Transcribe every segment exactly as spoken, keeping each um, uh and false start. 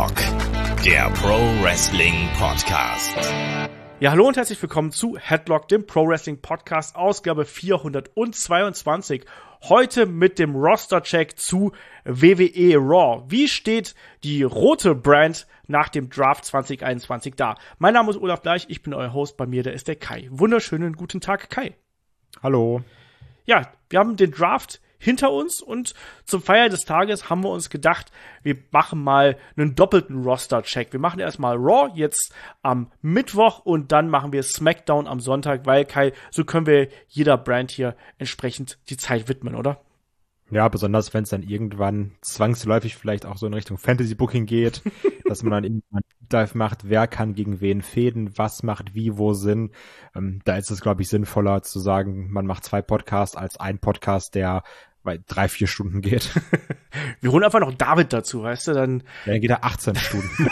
Headlock, der Pro Wrestling Podcast. Ja, hallo und herzlich willkommen zu Headlock, dem Pro Wrestling Podcast, Ausgabe vierhundertzweiundzwanzig. Heute mit dem Roster-Check zu W W E Raw. Wie steht die rote Brand nach dem Draft zwanzig einundzwanzig da? Mein Name ist Olaf Bleich, ich bin euer Host, bei mir, der ist der Kai. Wunderschönen guten Tag, Kai. Hallo. Ja, wir haben den Draft hinter uns und zum Feier des Tages haben wir uns gedacht, wir machen mal einen doppelten Roster-Check. Wir machen erstmal Raw jetzt am Mittwoch und dann machen wir SmackDown am Sonntag, weil, Kai, so können wir jeder Brand hier entsprechend die Zeit widmen, oder? Ja, besonders wenn es dann irgendwann zwangsläufig vielleicht auch so in Richtung Fantasy-Booking geht, dass man dann irgendwann einen Dive macht, wer kann gegen wen fäden, was macht wie, wo Sinn. Ähm, da ist es, glaube ich, sinnvoller zu sagen, man macht zwei Podcasts als ein Podcast, der bei drei, vier Stunden geht. Wir holen einfach noch David dazu, weißt du, dann... Ja, dann geht er achtzehn Stunden.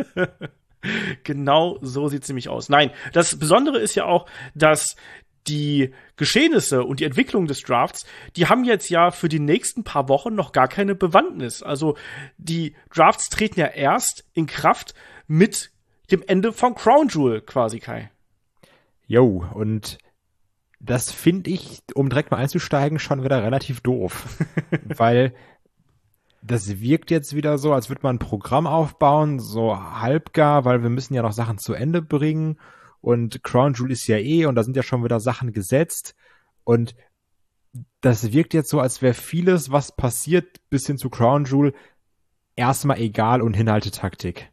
Genau so sieht's nämlich aus. Nein, das Besondere ist ja auch, dass die Geschehnisse und die Entwicklung des Drafts, die haben jetzt ja für die nächsten paar Wochen noch gar keine Bewandtnis. Also die Drafts treten ja erst in Kraft mit dem Ende von Crown Jewel quasi, Kai. Jo, und das finde ich, um direkt mal einzusteigen, schon wieder relativ doof. Weil das wirkt jetzt wieder so, als würde man ein Programm aufbauen, so halbgar, weil wir müssen ja noch Sachen zu Ende bringen. Und Crown Jewel ist ja eh, und da sind ja schon wieder Sachen gesetzt. Und das wirkt jetzt so, als wäre vieles, was passiert, bis hin zu Crown Jewel, erstmal egal und Hinhaltetaktik.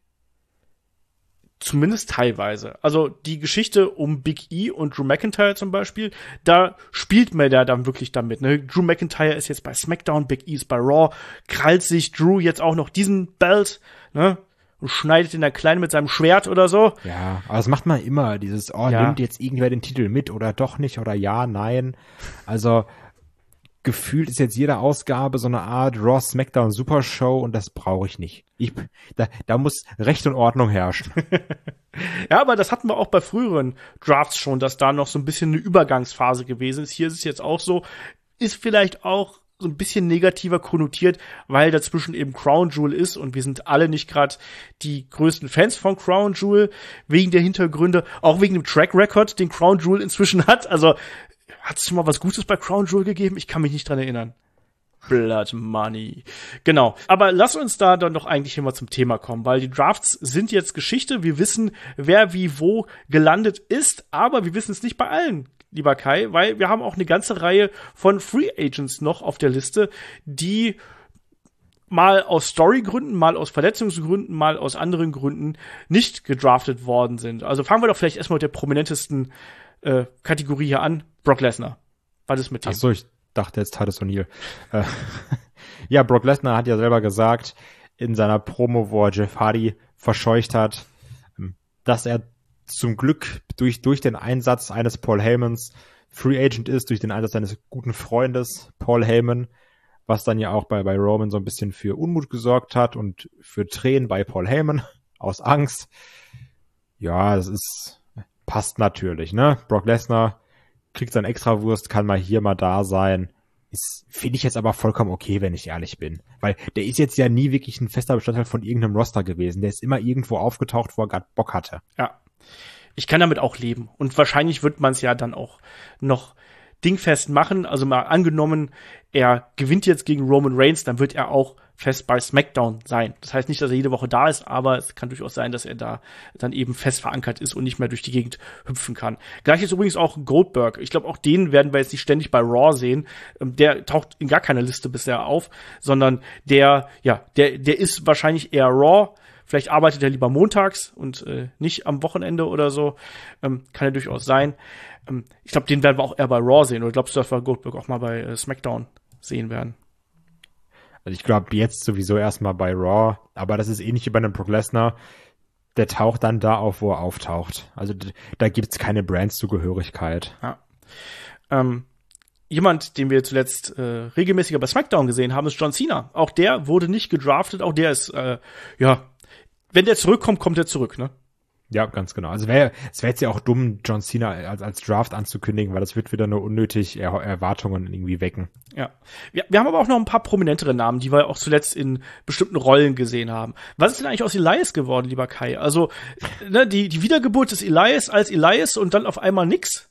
Zumindest teilweise. Also die Geschichte um Big E und Drew McIntyre zum Beispiel, da spielt man ja dann wirklich damit. Ne? Drew McIntyre ist jetzt bei SmackDown, Big E ist bei Raw, krallt sich Drew jetzt auch noch diesen Belt, ne? Und schneidet ihn da klein mit seinem Schwert oder so. Ja, aber das macht man immer, dieses, oh, ja. Nimmt jetzt irgendwer den Titel mit oder doch nicht oder ja, nein. Also gefühlt ist jetzt jede Ausgabe so eine Art Raw Smackdown Supershow und das brauche ich nicht. Ich, da, da muss Recht und Ordnung herrschen. Ja, aber das hatten wir auch bei früheren Drafts schon, dass da noch so ein bisschen eine Übergangsphase gewesen ist. Hier ist es jetzt auch so, ist vielleicht auch so ein bisschen negativer konnotiert, weil dazwischen eben Crown Jewel ist und wir sind alle nicht gerade die größten Fans von Crown Jewel, wegen der Hintergründe, auch wegen dem Track Record, den Crown Jewel inzwischen hat. Also hat es schon mal was Gutes bei Crown Jewel gegeben? Ich kann mich nicht dran erinnern. Blood Money. Genau. Aber lass uns da dann doch eigentlich immer zum Thema kommen, weil die Drafts sind jetzt Geschichte. Wir wissen, wer wie wo gelandet ist, aber wir wissen es nicht bei allen, lieber Kai, weil wir haben auch eine ganze Reihe von Free Agents noch auf der Liste, die mal aus Storygründen, mal aus Verletzungsgründen, mal aus anderen Gründen nicht gedraftet worden sind. Also fangen wir doch vielleicht erstmal mit der prominentesten äh, Kategorie hier an. Brock Lesnar. Was ist mit dem? Ach so, ich dachte jetzt Titus O'Neil. Äh, ja, Brock Lesnar hat ja selber gesagt in seiner Promo, wo er Jeff Hardy verscheucht hat, dass er zum Glück durch, durch den Einsatz eines Paul Heymans Free Agent ist, durch den Einsatz seines guten Freundes Paul Heyman, was dann ja auch bei, bei Roman so ein bisschen für Unmut gesorgt hat und für Tränen bei Paul Heyman aus Angst. Ja, das ist, passt natürlich, ne? Brock Lesnar kriegt seine Extrawurst, kann mal hier, mal da sein. Ist, finde ich jetzt aber vollkommen okay, wenn ich ehrlich bin. Weil der ist jetzt ja nie wirklich ein fester Bestandteil von irgendeinem Roster gewesen. Der ist immer irgendwo aufgetaucht, wo er gerade Bock hatte. Ja, ich kann damit auch leben. Und wahrscheinlich wird man es ja dann auch noch dingfest machen. Also mal angenommen, er gewinnt jetzt gegen Roman Reigns, dann wird er auch fest bei SmackDown sein. Das heißt nicht, dass er jede Woche da ist, aber es kann durchaus sein, dass er da dann eben fest verankert ist und nicht mehr durch die Gegend hüpfen kann. Gleich ist übrigens auch Goldberg. Ich glaube, auch den werden wir jetzt nicht ständig bei Raw sehen. Der taucht in gar keiner Liste bisher auf, sondern der, ja, der, der ist wahrscheinlich eher Raw. Vielleicht arbeitet er lieber montags und äh, nicht am Wochenende oder so. Ähm, kann ja durchaus sein. Ähm, ich glaube, den werden wir auch eher bei Raw sehen. Oder glaubst du, dass wir Goldberg auch mal bei äh, SmackDown sehen werden? Also ich glaube jetzt sowieso erstmal bei Raw, aber das ist ähnlich wie bei einem Brock Lesnar. Der taucht dann da auf, wo er auftaucht. Also d- da gibt's keine Brandszugehörigkeit. Ja. Ähm, jemand, den wir zuletzt äh, regelmäßiger bei SmackDown gesehen haben, ist John Cena. Auch der wurde nicht gedraftet. Auch der ist, äh, ja, wenn der zurückkommt, kommt er zurück, ne? Ja, ganz genau. Also wäre es wäre jetzt ja auch dumm, John Cena als, als Draft anzukündigen, weil das wird wieder nur unnötig er Erwartungen irgendwie wecken. Ja. Wir, wir haben aber auch noch ein paar prominentere Namen, die wir auch zuletzt in bestimmten Rollen gesehen haben. Was ist denn eigentlich aus Elias geworden, lieber Kai? Also, ne, die, die Wiedergeburt des Elias als Elias und dann auf einmal nix?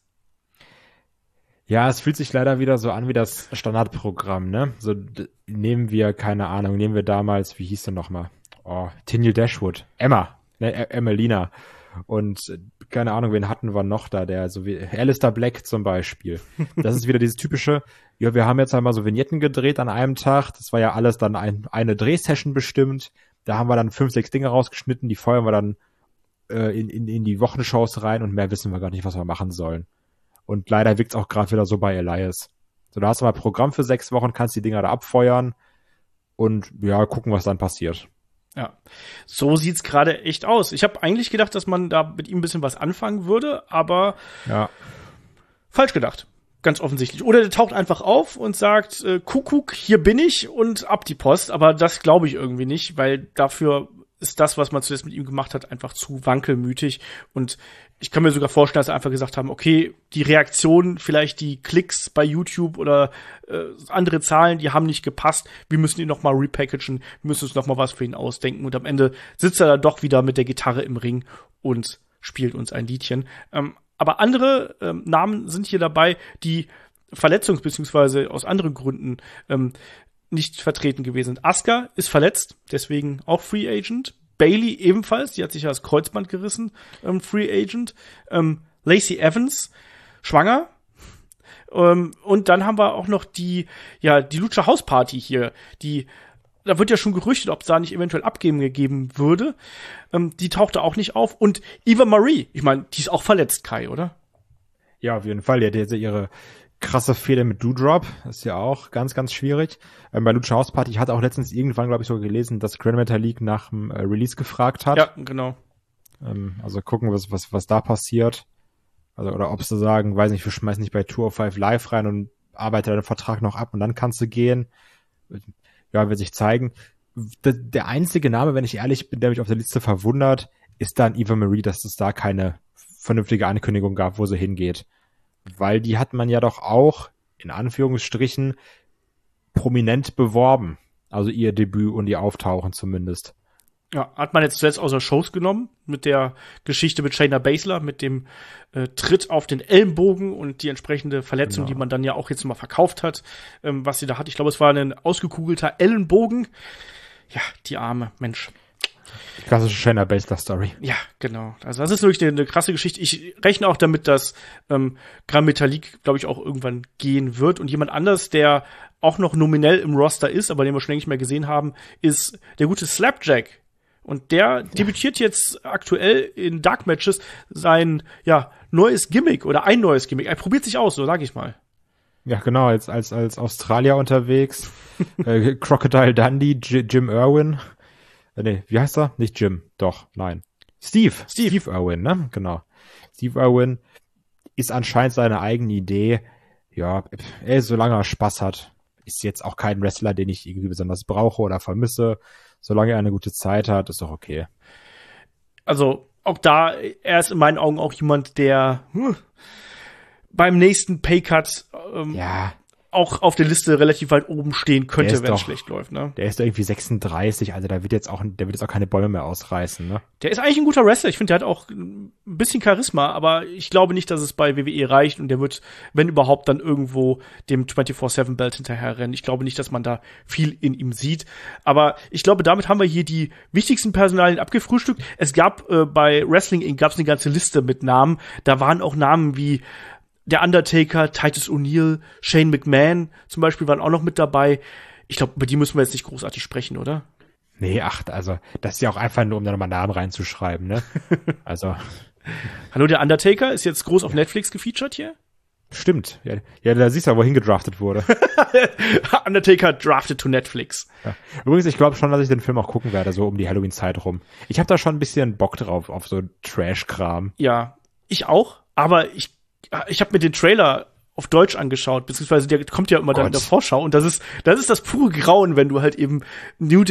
Ja, es fühlt sich leider wieder so an wie das Standardprogramm, ne? So d- nehmen wir, keine Ahnung, nehmen wir damals, wie hieß der nochmal? Oh, Tennille Dashwood. Emma. Ne, e- Emelina. Und äh, keine Ahnung, wen hatten wir noch da, der so wie Alistair Black zum Beispiel. Das ist wieder dieses typische, ja, wir haben jetzt einmal so Vignetten gedreht an einem Tag. Das war ja alles dann ein, eine Drehsession bestimmt. Da haben wir dann fünf, sechs Dinge rausgeschnitten, die feuern wir dann äh, in, in, in die Wochenshows rein und mehr wissen wir gar nicht, was wir machen sollen. Und leider wirkt's auch gerade wieder so bei Elias. So, da hast du mal ein Programm für sechs Wochen, kannst die Dinger da abfeuern und ja, gucken, was dann passiert. Ja, so sieht's gerade echt aus. Ich habe eigentlich gedacht, dass man da mit ihm ein bisschen was anfangen würde, aber Ja. falsch gedacht. Ganz offensichtlich. Oder der taucht einfach auf und sagt, äh, Kuckuck, hier bin ich und ab die Post. Aber das glaube ich irgendwie nicht, weil dafür ist das, was man zuletzt mit ihm gemacht hat, einfach zu wankelmütig. Und ich kann mir sogar vorstellen, dass sie einfach gesagt haben, okay, die Reaktionen, vielleicht die Klicks bei YouTube oder äh, andere Zahlen, die haben nicht gepasst. Wir müssen ihn noch mal repackagen, wir müssen uns noch mal was für ihn ausdenken. Und am Ende sitzt er dann doch wieder mit der Gitarre im Ring und spielt uns ein Liedchen. Ähm, aber andere ähm, Namen sind hier dabei, die verletzungs- beziehungsweise aus anderen Gründen ähm, nicht vertreten gewesen sind. Asuka ist verletzt, deswegen auch Free Agent. Bayley ebenfalls, die hat sich ja das Kreuzband gerissen, ähm, Free Agent. Ähm, Lacey Evans, schwanger. Ähm, und dann haben wir auch noch die, ja, die Lucha House Party hier, die, da wird ja schon gerüchtet, ob es da nicht eventuell Abgeben gegeben würde. Ähm, die tauchte auch nicht auf. Und Eva Marie, ich meine, die ist auch verletzt, Kai, oder? Ja, auf jeden Fall. Die hat jetzt ihre krasse Fehde mit Doudrop. Das ist ja auch ganz, ganz schwierig. Ähm, bei Lucha House Party, ich hatte auch letztens irgendwann, glaube ich, so gelesen, dass Grand Metalik nach dem äh, Release gefragt hat. Ja, genau. Ähm, also gucken, was, was, was da passiert. Also, oder ob sie sagen, weiß nicht, wir schmeißen nicht bei Tour of Five live rein und arbeite deinen Vertrag noch ab und dann kannst du gehen. Ja, wird sich zeigen. Der, der einzige Name, wenn ich ehrlich bin, der mich auf der Liste verwundert, ist dann Eva Marie, dass es da keine vernünftige Ankündigung gab, wo sie hingeht. Weil die hat man ja doch auch, in Anführungsstrichen, prominent beworben. Also ihr Debüt und ihr Auftauchen zumindest. Ja, hat man jetzt zuletzt außer Shows genommen, mit der Geschichte mit Shayna Baszler, mit dem äh, Tritt auf den Ellenbogen und die entsprechende Verletzung, Genau. die man dann ja auch jetzt mal verkauft hat, ähm, was sie da hat. Ich glaube, es war ein ausgekugelter Ellenbogen. Ja, die arme Mensch. Die klassische Shayna Baszler Story. Ja, genau. Also das ist wirklich eine, eine krasse Geschichte. Ich rechne auch damit, dass ähm, Grand Metalik, glaube ich, auch irgendwann gehen wird. Und jemand anders, der auch noch nominell im Roster ist, aber den wir schon längst nicht mehr gesehen haben, ist der gute Slapjack. Und der debütiert jetzt aktuell in Dark Matches sein, ja, neues Gimmick oder ein neues Gimmick. Er probiert sich aus, so sag ich mal. Ja, genau, als, als, als Australier unterwegs. äh, Crocodile Dundee, J- Jim Irwin. Äh, nee, wie heißt er? Nicht Jim, doch, nein. Steve. Steve. Steve Irwin, ne? Genau. Steve Irwin ist anscheinend seine eigene Idee. Ja, ey, solange er Spaß hat, ist jetzt auch kein Wrestler, den ich irgendwie besonders brauche oder vermisse. Solange er eine gute Zeit hat, ist doch okay. Also, auch da, er ist in meinen Augen auch jemand, der hm, beim nächsten Paycut ähm, Ja, auch auf der Liste relativ weit oben stehen Der könnte, ist wenn es doch- schlecht läuft, ne? der ist doch irgendwie sechsunddreißig, also da wird jetzt auch, der wird jetzt auch keine Bäume mehr ausreißen, ne? Der ist eigentlich ein guter Wrestler. Ich finde, der hat auch ein bisschen Charisma, aber ich glaube nicht, dass es bei W W E reicht und der wird, wenn überhaupt, dann irgendwo dem vierundzwanzig sieben Belt hinterherrennen. Ich glaube nicht, dass man da viel in ihm sieht. Aber ich glaube, damit haben wir hier die wichtigsten Personalien abgefrühstückt. Es gab äh, bei Wrestling Incorporated gab es eine ganze Liste mit Namen. Da waren auch Namen wie der Undertaker, Titus O'Neil, Shane McMahon zum Beispiel waren auch noch mit dabei. Ich glaube, über die müssen wir jetzt nicht großartig sprechen, oder? Nee, ach, also, das ist ja auch einfach nur, um da nochmal Namen reinzuschreiben, ne? Also, Hallo, der Undertaker ist jetzt groß auf Netflix gefeatured hier. stimmt. Ja, ja, da siehst du, wohin gedraftet wurde. Undertaker drafted to Netflix. Ja. Übrigens, ich glaube schon, dass ich den Film auch gucken werde, so um die Halloween-Zeit rum. Ich habe da schon ein bisschen Bock drauf, auf so Trash-Kram. Ja, ich auch, aber ich, ich habe mir den Trailer auf Deutsch angeschaut, beziehungsweise der kommt ja immer dann in der Gott. Vorschau und das ist, das ist das pure Grauen, wenn du halt eben New Day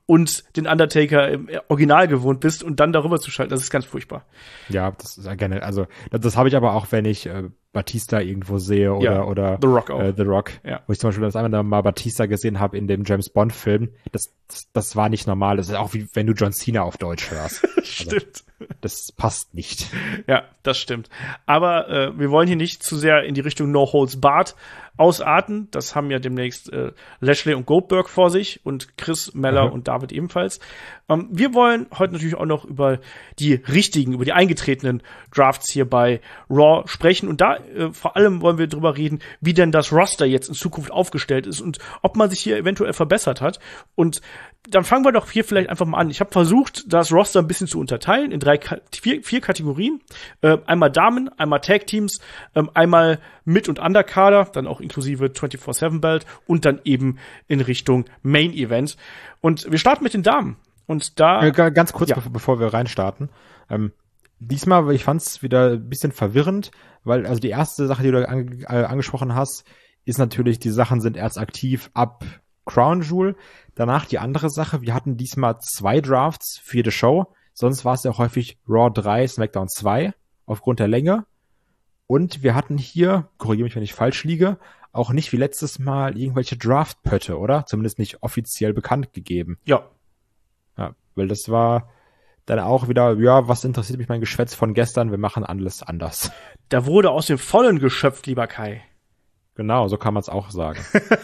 und den Undertaker im Original gewohnt bist und dann darüber zu schalten, das ist ganz furchtbar. Ja, das ist ja gerne, also das, das habe ich aber auch, wenn ich äh, Batista irgendwo sehe oder Ja, oder The Rock auch. Äh, The Rock, Ja. wo ich zum Beispiel das einmal mal Batista gesehen habe in dem James Bond Film, das, das das war nicht normal, das ist auch wie wenn du John Cena auf Deutsch hörst. Stimmt. Also, das passt nicht. Ja, das stimmt. Aber äh, wir wollen hier nicht zu sehr in die Richtung No Holds Barred ausarten. Das haben ja demnächst äh, Lashley und Goldberg vor sich und Chris, Meller Mhm. und David ebenfalls. Ähm, wir wollen heute natürlich auch noch über die richtigen, über die eingetretenen Drafts hier bei Raw sprechen. Und da äh, vor allem wollen wir drüber reden, wie denn das Roster jetzt in Zukunft aufgestellt ist und ob man sich hier eventuell verbessert hat. Und dann fangen wir doch hier vielleicht einfach mal an. Ich habe versucht, das Roster ein bisschen zu unterteilen in drei, vier, vier Kategorien. Äh, einmal Damen, einmal Tag Teams, ähm, einmal Mid- und Underkader, dann auch inklusive vierundzwanzig sieben Belt und dann eben in Richtung Main Event. Und wir starten mit den Damen. Und da Äh, ga- ganz kurz, Ja. bevor, bevor wir reinstarten. Ähm, diesmal, ich fand es wieder ein bisschen verwirrend, weil also die erste Sache, die du ange äh, angesprochen hast, ist natürlich, die Sachen sind erst aktiv ab Crown Jewel. Danach die andere Sache, wir hatten diesmal zwei Drafts für jede Show. Sonst war es ja häufig Raw drei, SmackDown zwei aufgrund der Länge. Und wir hatten hier, korrigiere mich, wenn ich falsch liege, auch nicht wie letztes Mal irgendwelche Draft-Pötte, oder? Zumindest nicht offiziell bekannt gegeben. ja, Ja, weil das war dann auch wieder, ja, was interessiert mich mein Geschwätz von gestern? Wir machen alles anders. da wurde aus dem Vollen geschöpft, lieber Kai. Genau, so kann man es auch sagen.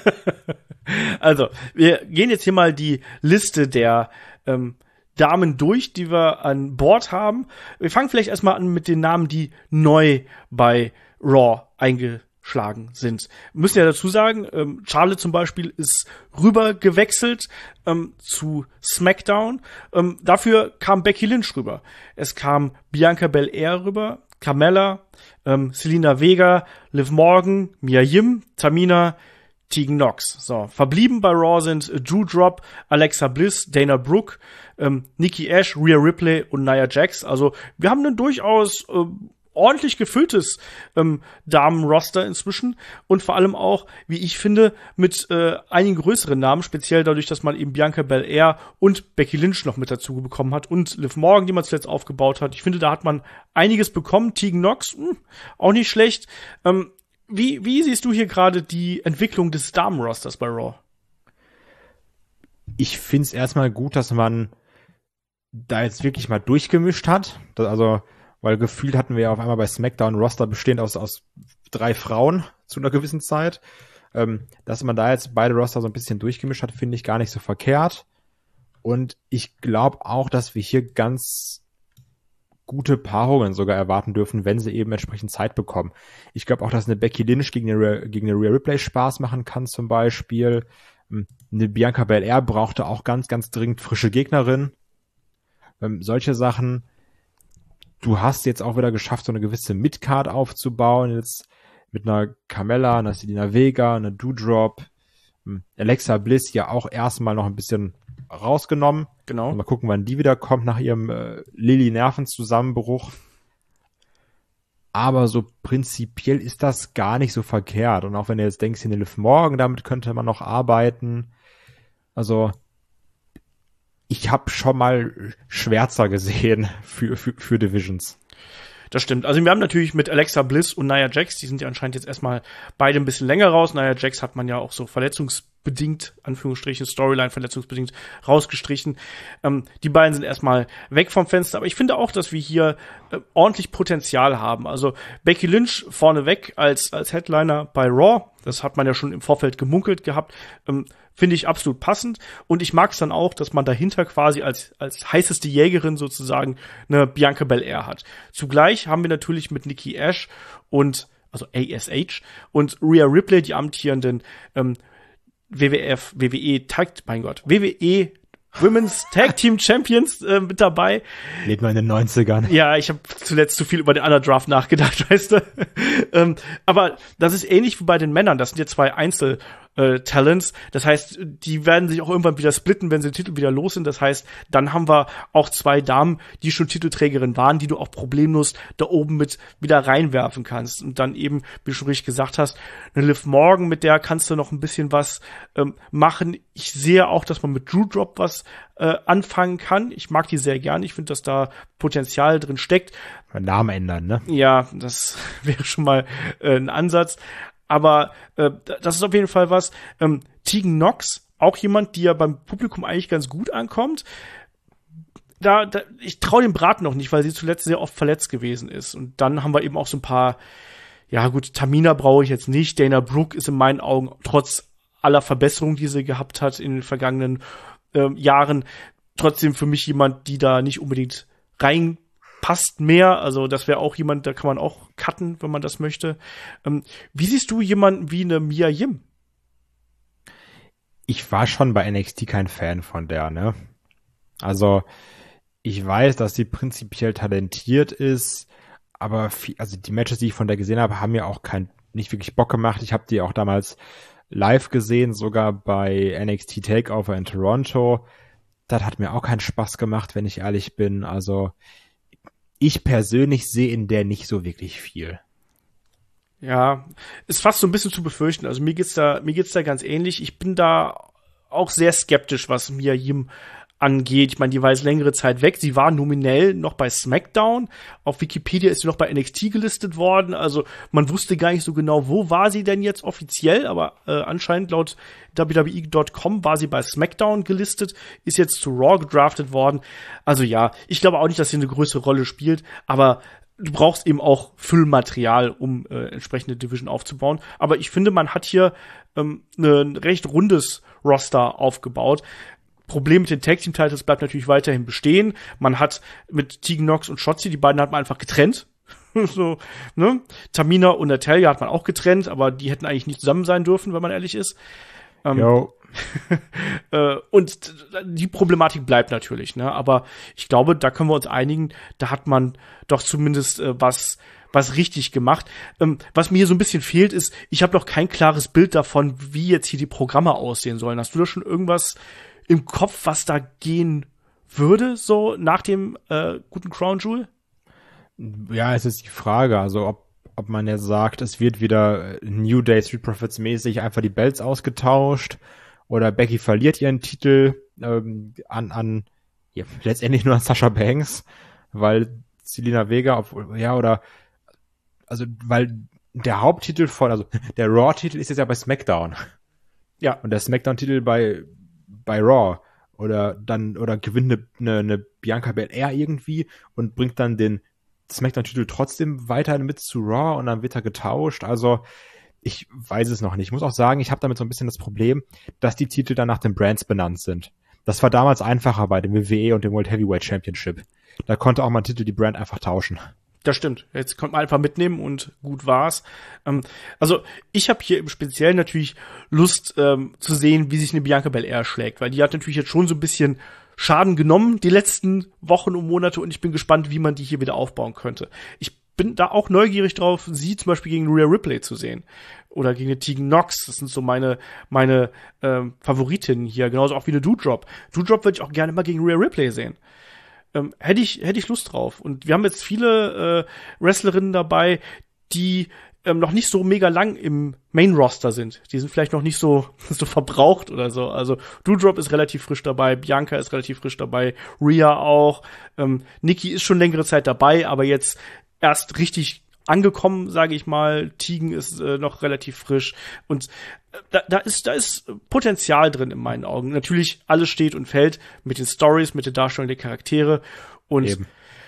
Also, wir gehen jetzt hier mal die Liste der ähm, Damen durch, die wir an Bord haben. Wir fangen vielleicht erstmal an mit den Namen, die neu bei Raw eingeschlagen sind. Wir müssen ja dazu sagen, ähm, Charlotte zum Beispiel ist rüber gewechselt ähm, zu SmackDown. Ähm, dafür kam Becky Lynch rüber. Es kam Bianca Belair rüber, Carmella, ähm, Selena Vega, Liv Morgan, Mia Yim, Tamina, Tegan Nox. So, verblieben bei Raw sind äh, Doudrop, Alexa Bliss, Dana Brooke, ähm, Nikki Ash, Rhea Ripley und Nia Jax. Also wir haben ein durchaus äh, ordentlich gefülltes ähm, Damen-Roster inzwischen und vor allem auch, wie ich finde, mit äh, einigen größeren Namen, speziell dadurch, dass man eben Bianca Belair und Becky Lynch noch mit dazu bekommen hat und Liv Morgan, die man zuletzt aufgebaut hat. Ich finde, da hat man einiges bekommen. Tegan Nox, mh, auch nicht schlecht. Ähm, Wie, wie siehst du hier gerade die Entwicklung des Damen-Rosters bei Raw? Ich find's erstmal gut, dass man da jetzt wirklich mal durchgemischt hat. Das, also, weil gefühlt hatten wir ja auf einmal bei SmackDown ein Roster bestehend aus, aus drei Frauen zu einer gewissen Zeit. Ähm, dass man da jetzt beide Roster so ein bisschen durchgemischt hat, finde ich gar nicht so verkehrt. Und ich glaube auch, dass wir hier ganz gute Paarungen sogar erwarten dürfen, wenn sie eben entsprechend Zeit bekommen. Ich glaube auch, dass eine Becky Lynch gegen eine, Rhea, gegen eine Rhea Ripley Spaß machen kann zum Beispiel. Eine Bianca Belair brauchte auch ganz, ganz dringend frische Gegnerin. Ähm, solche Sachen. Du hast jetzt auch wieder geschafft, so eine gewisse Midcard aufzubauen. Jetzt mit einer Carmella, einer Selena Vega, einer Doudrop, Alexa Bliss ja auch erstmal noch ein bisschen rausgenommen. Genau. Mal gucken, wann die wieder kommt nach ihrem äh, Lilly-Nervenzusammenbruch. Aber so prinzipiell ist das gar nicht so verkehrt. Und auch wenn du jetzt denkst, in Liv Morgan, damit könnte man noch arbeiten. Also ich habe schon mal Schwärzer gesehen für, für, für Divisions. Das stimmt. Also wir haben natürlich mit Alexa Bliss und Nia Jax, die sind ja anscheinend jetzt erstmal beide ein bisschen länger raus. Nia Jax hat man ja auch so verletzungsbedingt, Anführungsstrichen, Storyline verletzungsbedingt rausgestrichen. Ähm, die beiden sind erstmal weg vom Fenster. Aber ich finde auch, dass wir hier äh, ordentlich Potenzial haben. Also Becky Lynch vorneweg als, als Headliner bei Raw. Das hat man ja schon im Vorfeld gemunkelt gehabt. Ähm, Finde ich absolut passend. Und ich mag es dann auch, dass man dahinter quasi als, als heißeste Jägerin sozusagen eine Bianca Belair hat. Zugleich haben wir natürlich mit Nikki Ash und, also A S H und Rhea Ripley, die amtierenden ähm, W W F, W W E Tag, mein Gott, W W E Women's Tag Team Champions äh, mit dabei. Lebt man in den neunzigern. Ja, ich habe zuletzt zu viel über den Underdraft nachgedacht, weißt du. ähm, aber das ist ähnlich wie bei den Männern. Das sind ja zwei Einzelroster äh, Talents. Das heißt, die werden sich auch irgendwann wieder splitten, wenn sie den Titel wieder los sind. Das heißt, dann haben wir auch zwei Damen, die schon Titelträgerin waren, die du auch problemlos da oben mit wieder reinwerfen kannst. Und dann eben, wie du schon richtig gesagt hast, eine Liv Morgan, mit der kannst du noch ein bisschen was ähm, machen. Ich sehe auch, dass man mit Doudrop was äh, anfangen kann. Ich mag die sehr gern. Ich finde, dass da Potenzial drin steckt. Namen ändern, ne? Ja, das wäre schon mal äh, ein Ansatz. Aber äh, das ist auf jeden Fall was. Ähm, Tegan Nox, auch jemand, die ja beim Publikum eigentlich ganz gut ankommt. Da, da ich traue dem Braten noch nicht, weil sie zuletzt sehr oft verletzt gewesen ist. Und dann haben wir eben auch so ein paar, ja gut, Tamina brauche ich jetzt nicht. Dana Brooke ist in meinen Augen trotz aller Verbesserungen, die sie gehabt hat in den vergangenen äh, Jahren, trotzdem für mich jemand, die da nicht unbedingt reinpasst mehr. Also das wäre auch jemand, da kann man auch cutten, wenn man das möchte. Ähm, wie siehst du jemanden wie eine Mia Yim? Ich war schon bei N X T kein Fan von der, ne? Also ich weiß, dass sie prinzipiell talentiert ist, aber viel, also die Matches, die ich von der gesehen habe, haben mir auch kein nicht wirklich Bock gemacht. Ich habe die auch damals live gesehen, sogar bei N X T Takeover in Toronto. Das hat mir auch keinen Spaß gemacht, wenn ich ehrlich bin. Also ich persönlich sehe in der nicht so wirklich viel. Ja, ist fast so ein bisschen zu befürchten. Also mir geht's da, mir geht's da ganz ähnlich. Ich bin da auch sehr skeptisch, was Mia Yim angeht. Ich meine, die war jetzt längere Zeit weg. Sie war nominell noch bei SmackDown. Auf Wikipedia ist sie noch bei N X T gelistet worden. Also man wusste gar nicht so genau, wo war sie denn jetzt offiziell. Aber äh, anscheinend laut W W E Punkt com war sie bei SmackDown gelistet, ist jetzt zu Raw gedraftet worden. Also ja, ich glaube auch nicht, dass sie eine größere Rolle spielt. Aber du brauchst eben auch Füllmaterial, um äh, entsprechende Division aufzubauen. Aber ich finde, man hat hier ähm, ne, ein recht rundes Roster aufgebaut. Problem mit den Tag-Team-Titles bleibt natürlich weiterhin bestehen. Man hat mit Tegan Nox und Shotzi, die beiden hat man einfach getrennt. so, ne? Tamina und Natalya hat man auch getrennt, aber die hätten eigentlich nicht zusammen sein dürfen, wenn man ehrlich ist. Ähm, Jo. äh, und die Problematik bleibt natürlich, ne? Aber ich glaube, da können wir uns einigen, da hat man doch zumindest äh, was was richtig gemacht. Ähm, was mir hier so ein bisschen fehlt, ist, ich habe noch kein klares Bild davon, wie jetzt hier die Programme aussehen sollen. Hast du da schon irgendwas im Kopf, was da gehen würde, so nach dem äh, guten Crown Jewel? Ja, es ist die Frage, also ob, ob man jetzt sagt, es wird wieder New Day Street Profits mäßig einfach die Belts ausgetauscht oder Becky verliert ihren Titel ähm, an, an ja, letztendlich nur an Sasha Banks, weil Zelina Vega, auf, ja, oder also weil der Haupttitel von, also der Raw-Titel ist jetzt ja bei SmackDown. Ja. Und der SmackDown-Titel bei bei Raw oder dann oder gewinnt eine, eine, eine Bianca Belair irgendwie und bringt dann den SmackDown-Titel trotzdem weiter mit zu Raw und dann wird er getauscht. Also ich weiß es noch nicht. Ich muss auch sagen, ich habe damit so ein bisschen das Problem, dass die Titel dann nach den Brands benannt sind. Das war damals einfacher bei dem W W E und dem World Heavyweight Championship. Da konnte auch mal ein Titel die Brand einfach tauschen. Das stimmt. Jetzt konnte man einfach mitnehmen und gut war's. Ähm, also ich habe hier im Speziellen natürlich Lust ähm, zu sehen, wie sich eine Bianca Belair schlägt, weil die hat natürlich jetzt schon so ein bisschen Schaden genommen die letzten Wochen und Monate und ich bin gespannt, wie man die hier wieder aufbauen könnte. Ich bin da auch neugierig drauf, sie zum Beispiel gegen Rhea Ripley zu sehen oder gegen eine Tegan Nox. Das sind so meine meine ähm, Favoritinnen hier, genauso auch wie eine Doudrop. Doudrop würde ich auch gerne mal gegen Rhea Ripley sehen. Ähm, hätte ich hätte ich Lust drauf. Und wir haben jetzt viele äh, Wrestlerinnen dabei, die ähm, noch nicht so mega lang im Main-Roster sind. Die sind vielleicht noch nicht so so verbraucht oder so. Also Doudrop ist relativ frisch dabei, Bianca ist relativ frisch dabei, Rhea auch. Ähm, Nikki ist schon längere Zeit dabei, aber jetzt erst richtig angekommen, sage ich mal. Tegan ist äh, noch relativ frisch und da, da ist da ist Potenzial drin in meinen Augen. Natürlich alles steht und fällt mit den Stories, mit der Darstellung der Charaktere und Eben.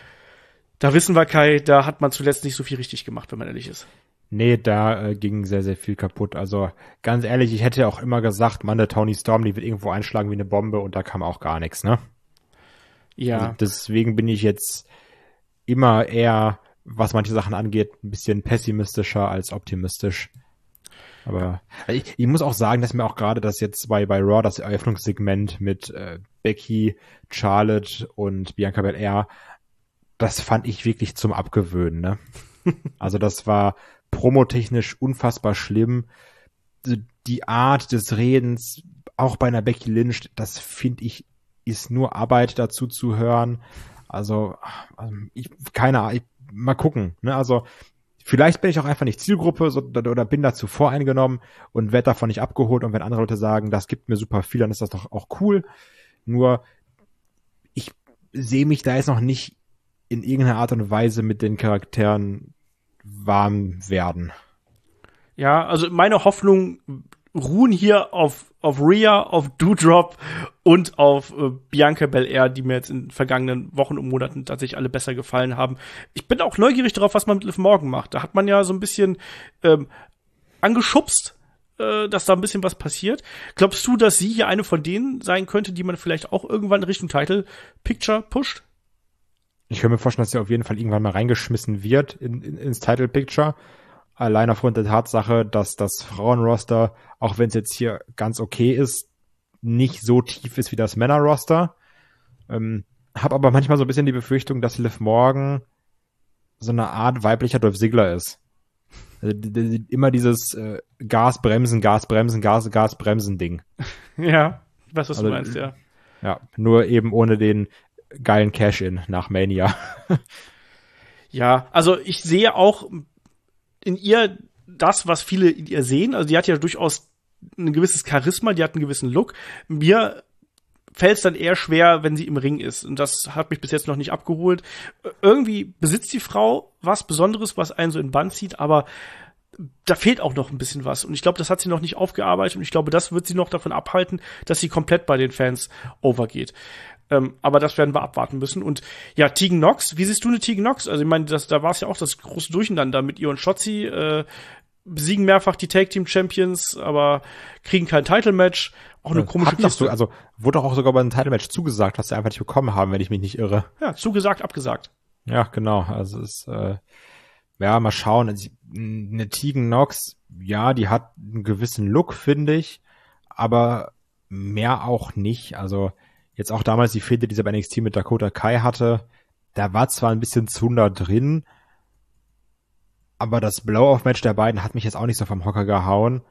Da wissen wir, Kai, da hat man zuletzt nicht so viel richtig gemacht, wenn man ehrlich ist. Nee, da äh, ging sehr, sehr viel kaputt. Also ganz ehrlich, ich hätte auch immer gesagt, Mann, der Toni Storm, die wird irgendwo einschlagen wie eine Bombe und da kam auch gar nichts, ne? Ja. Also deswegen bin ich jetzt immer eher, was manche Sachen angeht, ein bisschen pessimistischer als optimistisch. Aber ich, ich muss auch sagen, dass mir auch gerade das jetzt bei, bei Raw, das Eröffnungssegment mit äh, Becky, Charlotte und Bianca Belair, das fand ich wirklich zum Abgewöhnen, ne? Also das war promotechnisch unfassbar schlimm. die Art des Redens, auch bei einer Becky Lynch, das finde ich, ist nur Arbeit dazu zu hören. Also, ich, keine Ahnung, ich, mal gucken, ne, also, vielleicht bin ich auch einfach nicht Zielgruppe so, oder bin dazu voreingenommen und werde davon nicht abgeholt. Und wenn andere Leute sagen, das gibt mir super viel, dann ist das doch auch cool. Nur ich sehe mich da jetzt noch nicht in irgendeiner Art und Weise mit den Charakteren warm werden. Ja, also meine Hoffnungen ruhen hier auf, auf Rhea, auf Doudrop und auf äh, Bianca Belair, die mir jetzt in den vergangenen Wochen und Monaten tatsächlich alle besser gefallen haben. Ich bin auch neugierig darauf, was man mit Liv Morgan macht. Da hat man ja so ein bisschen ähm, angeschubst, äh, dass da ein bisschen was passiert. Glaubst du, dass sie hier eine von denen sein könnte, die man vielleicht auch irgendwann in Richtung Title Picture pusht? Ich kann mir vorstellen, dass sie auf jeden Fall irgendwann mal reingeschmissen wird in, in, ins Title Picture. Allein aufgrund der Tatsache, dass das Frauenroster, auch wenn es jetzt hier ganz okay ist, nicht so tief ist wie das Männerroster. Ähm, hab aber manchmal so ein bisschen die Befürchtung, dass Liv Morgan so eine Art weiblicher Dolph Ziggler ist. Also, die, die, immer dieses äh, Gas, Bremsen, Gas, Bremsen, Gas, Gas, Bremsen Ding. Ja, ich weiß, was also, du meinst, ja. Ja, nur eben ohne den geilen Cash-In nach Mania. Ja, also ich sehe auch in ihr das, was viele in ihr sehen. Also die hat ja durchaus ein gewisses Charisma, die hat einen gewissen Look. Mir fällt es dann eher schwer, wenn sie im Ring ist. Und das hat mich bis jetzt noch nicht abgeholt. Irgendwie besitzt die Frau was Besonderes, was einen so in den Bann zieht, aber da fehlt auch noch ein bisschen was. Und ich glaube, das hat sie noch nicht aufgearbeitet. Und ich glaube, das wird sie noch davon abhalten, dass sie komplett bei den Fans overgeht. Ähm, aber das werden wir abwarten müssen. Und ja, Tegan Nox, wie siehst du eine Tegan Nox? Also ich meine, das, da war es ja auch das große Durcheinander mit ihr und Shotzi, äh, besiegen mehrfach die Tag Team Champions, aber kriegen kein Title Match. Auch eine komische Kiste. Also wurde doch auch sogar bei einem Title Match zugesagt, was sie einfach nicht bekommen haben, wenn ich mich nicht irre. Ja, zugesagt, abgesagt. Ja, genau. Also es ist, äh, ja, mal schauen. Also, eine Tegan Nox, ja, die hat einen gewissen Look, finde ich, aber mehr auch nicht. Also jetzt auch damals die Fehde, die sie bei N X T mit Dakota Kai hatte, da war zwar ein bisschen Zunder drin, aber das Blow-Off-Match der beiden hat mich jetzt auch nicht so vom Hocker gehauen.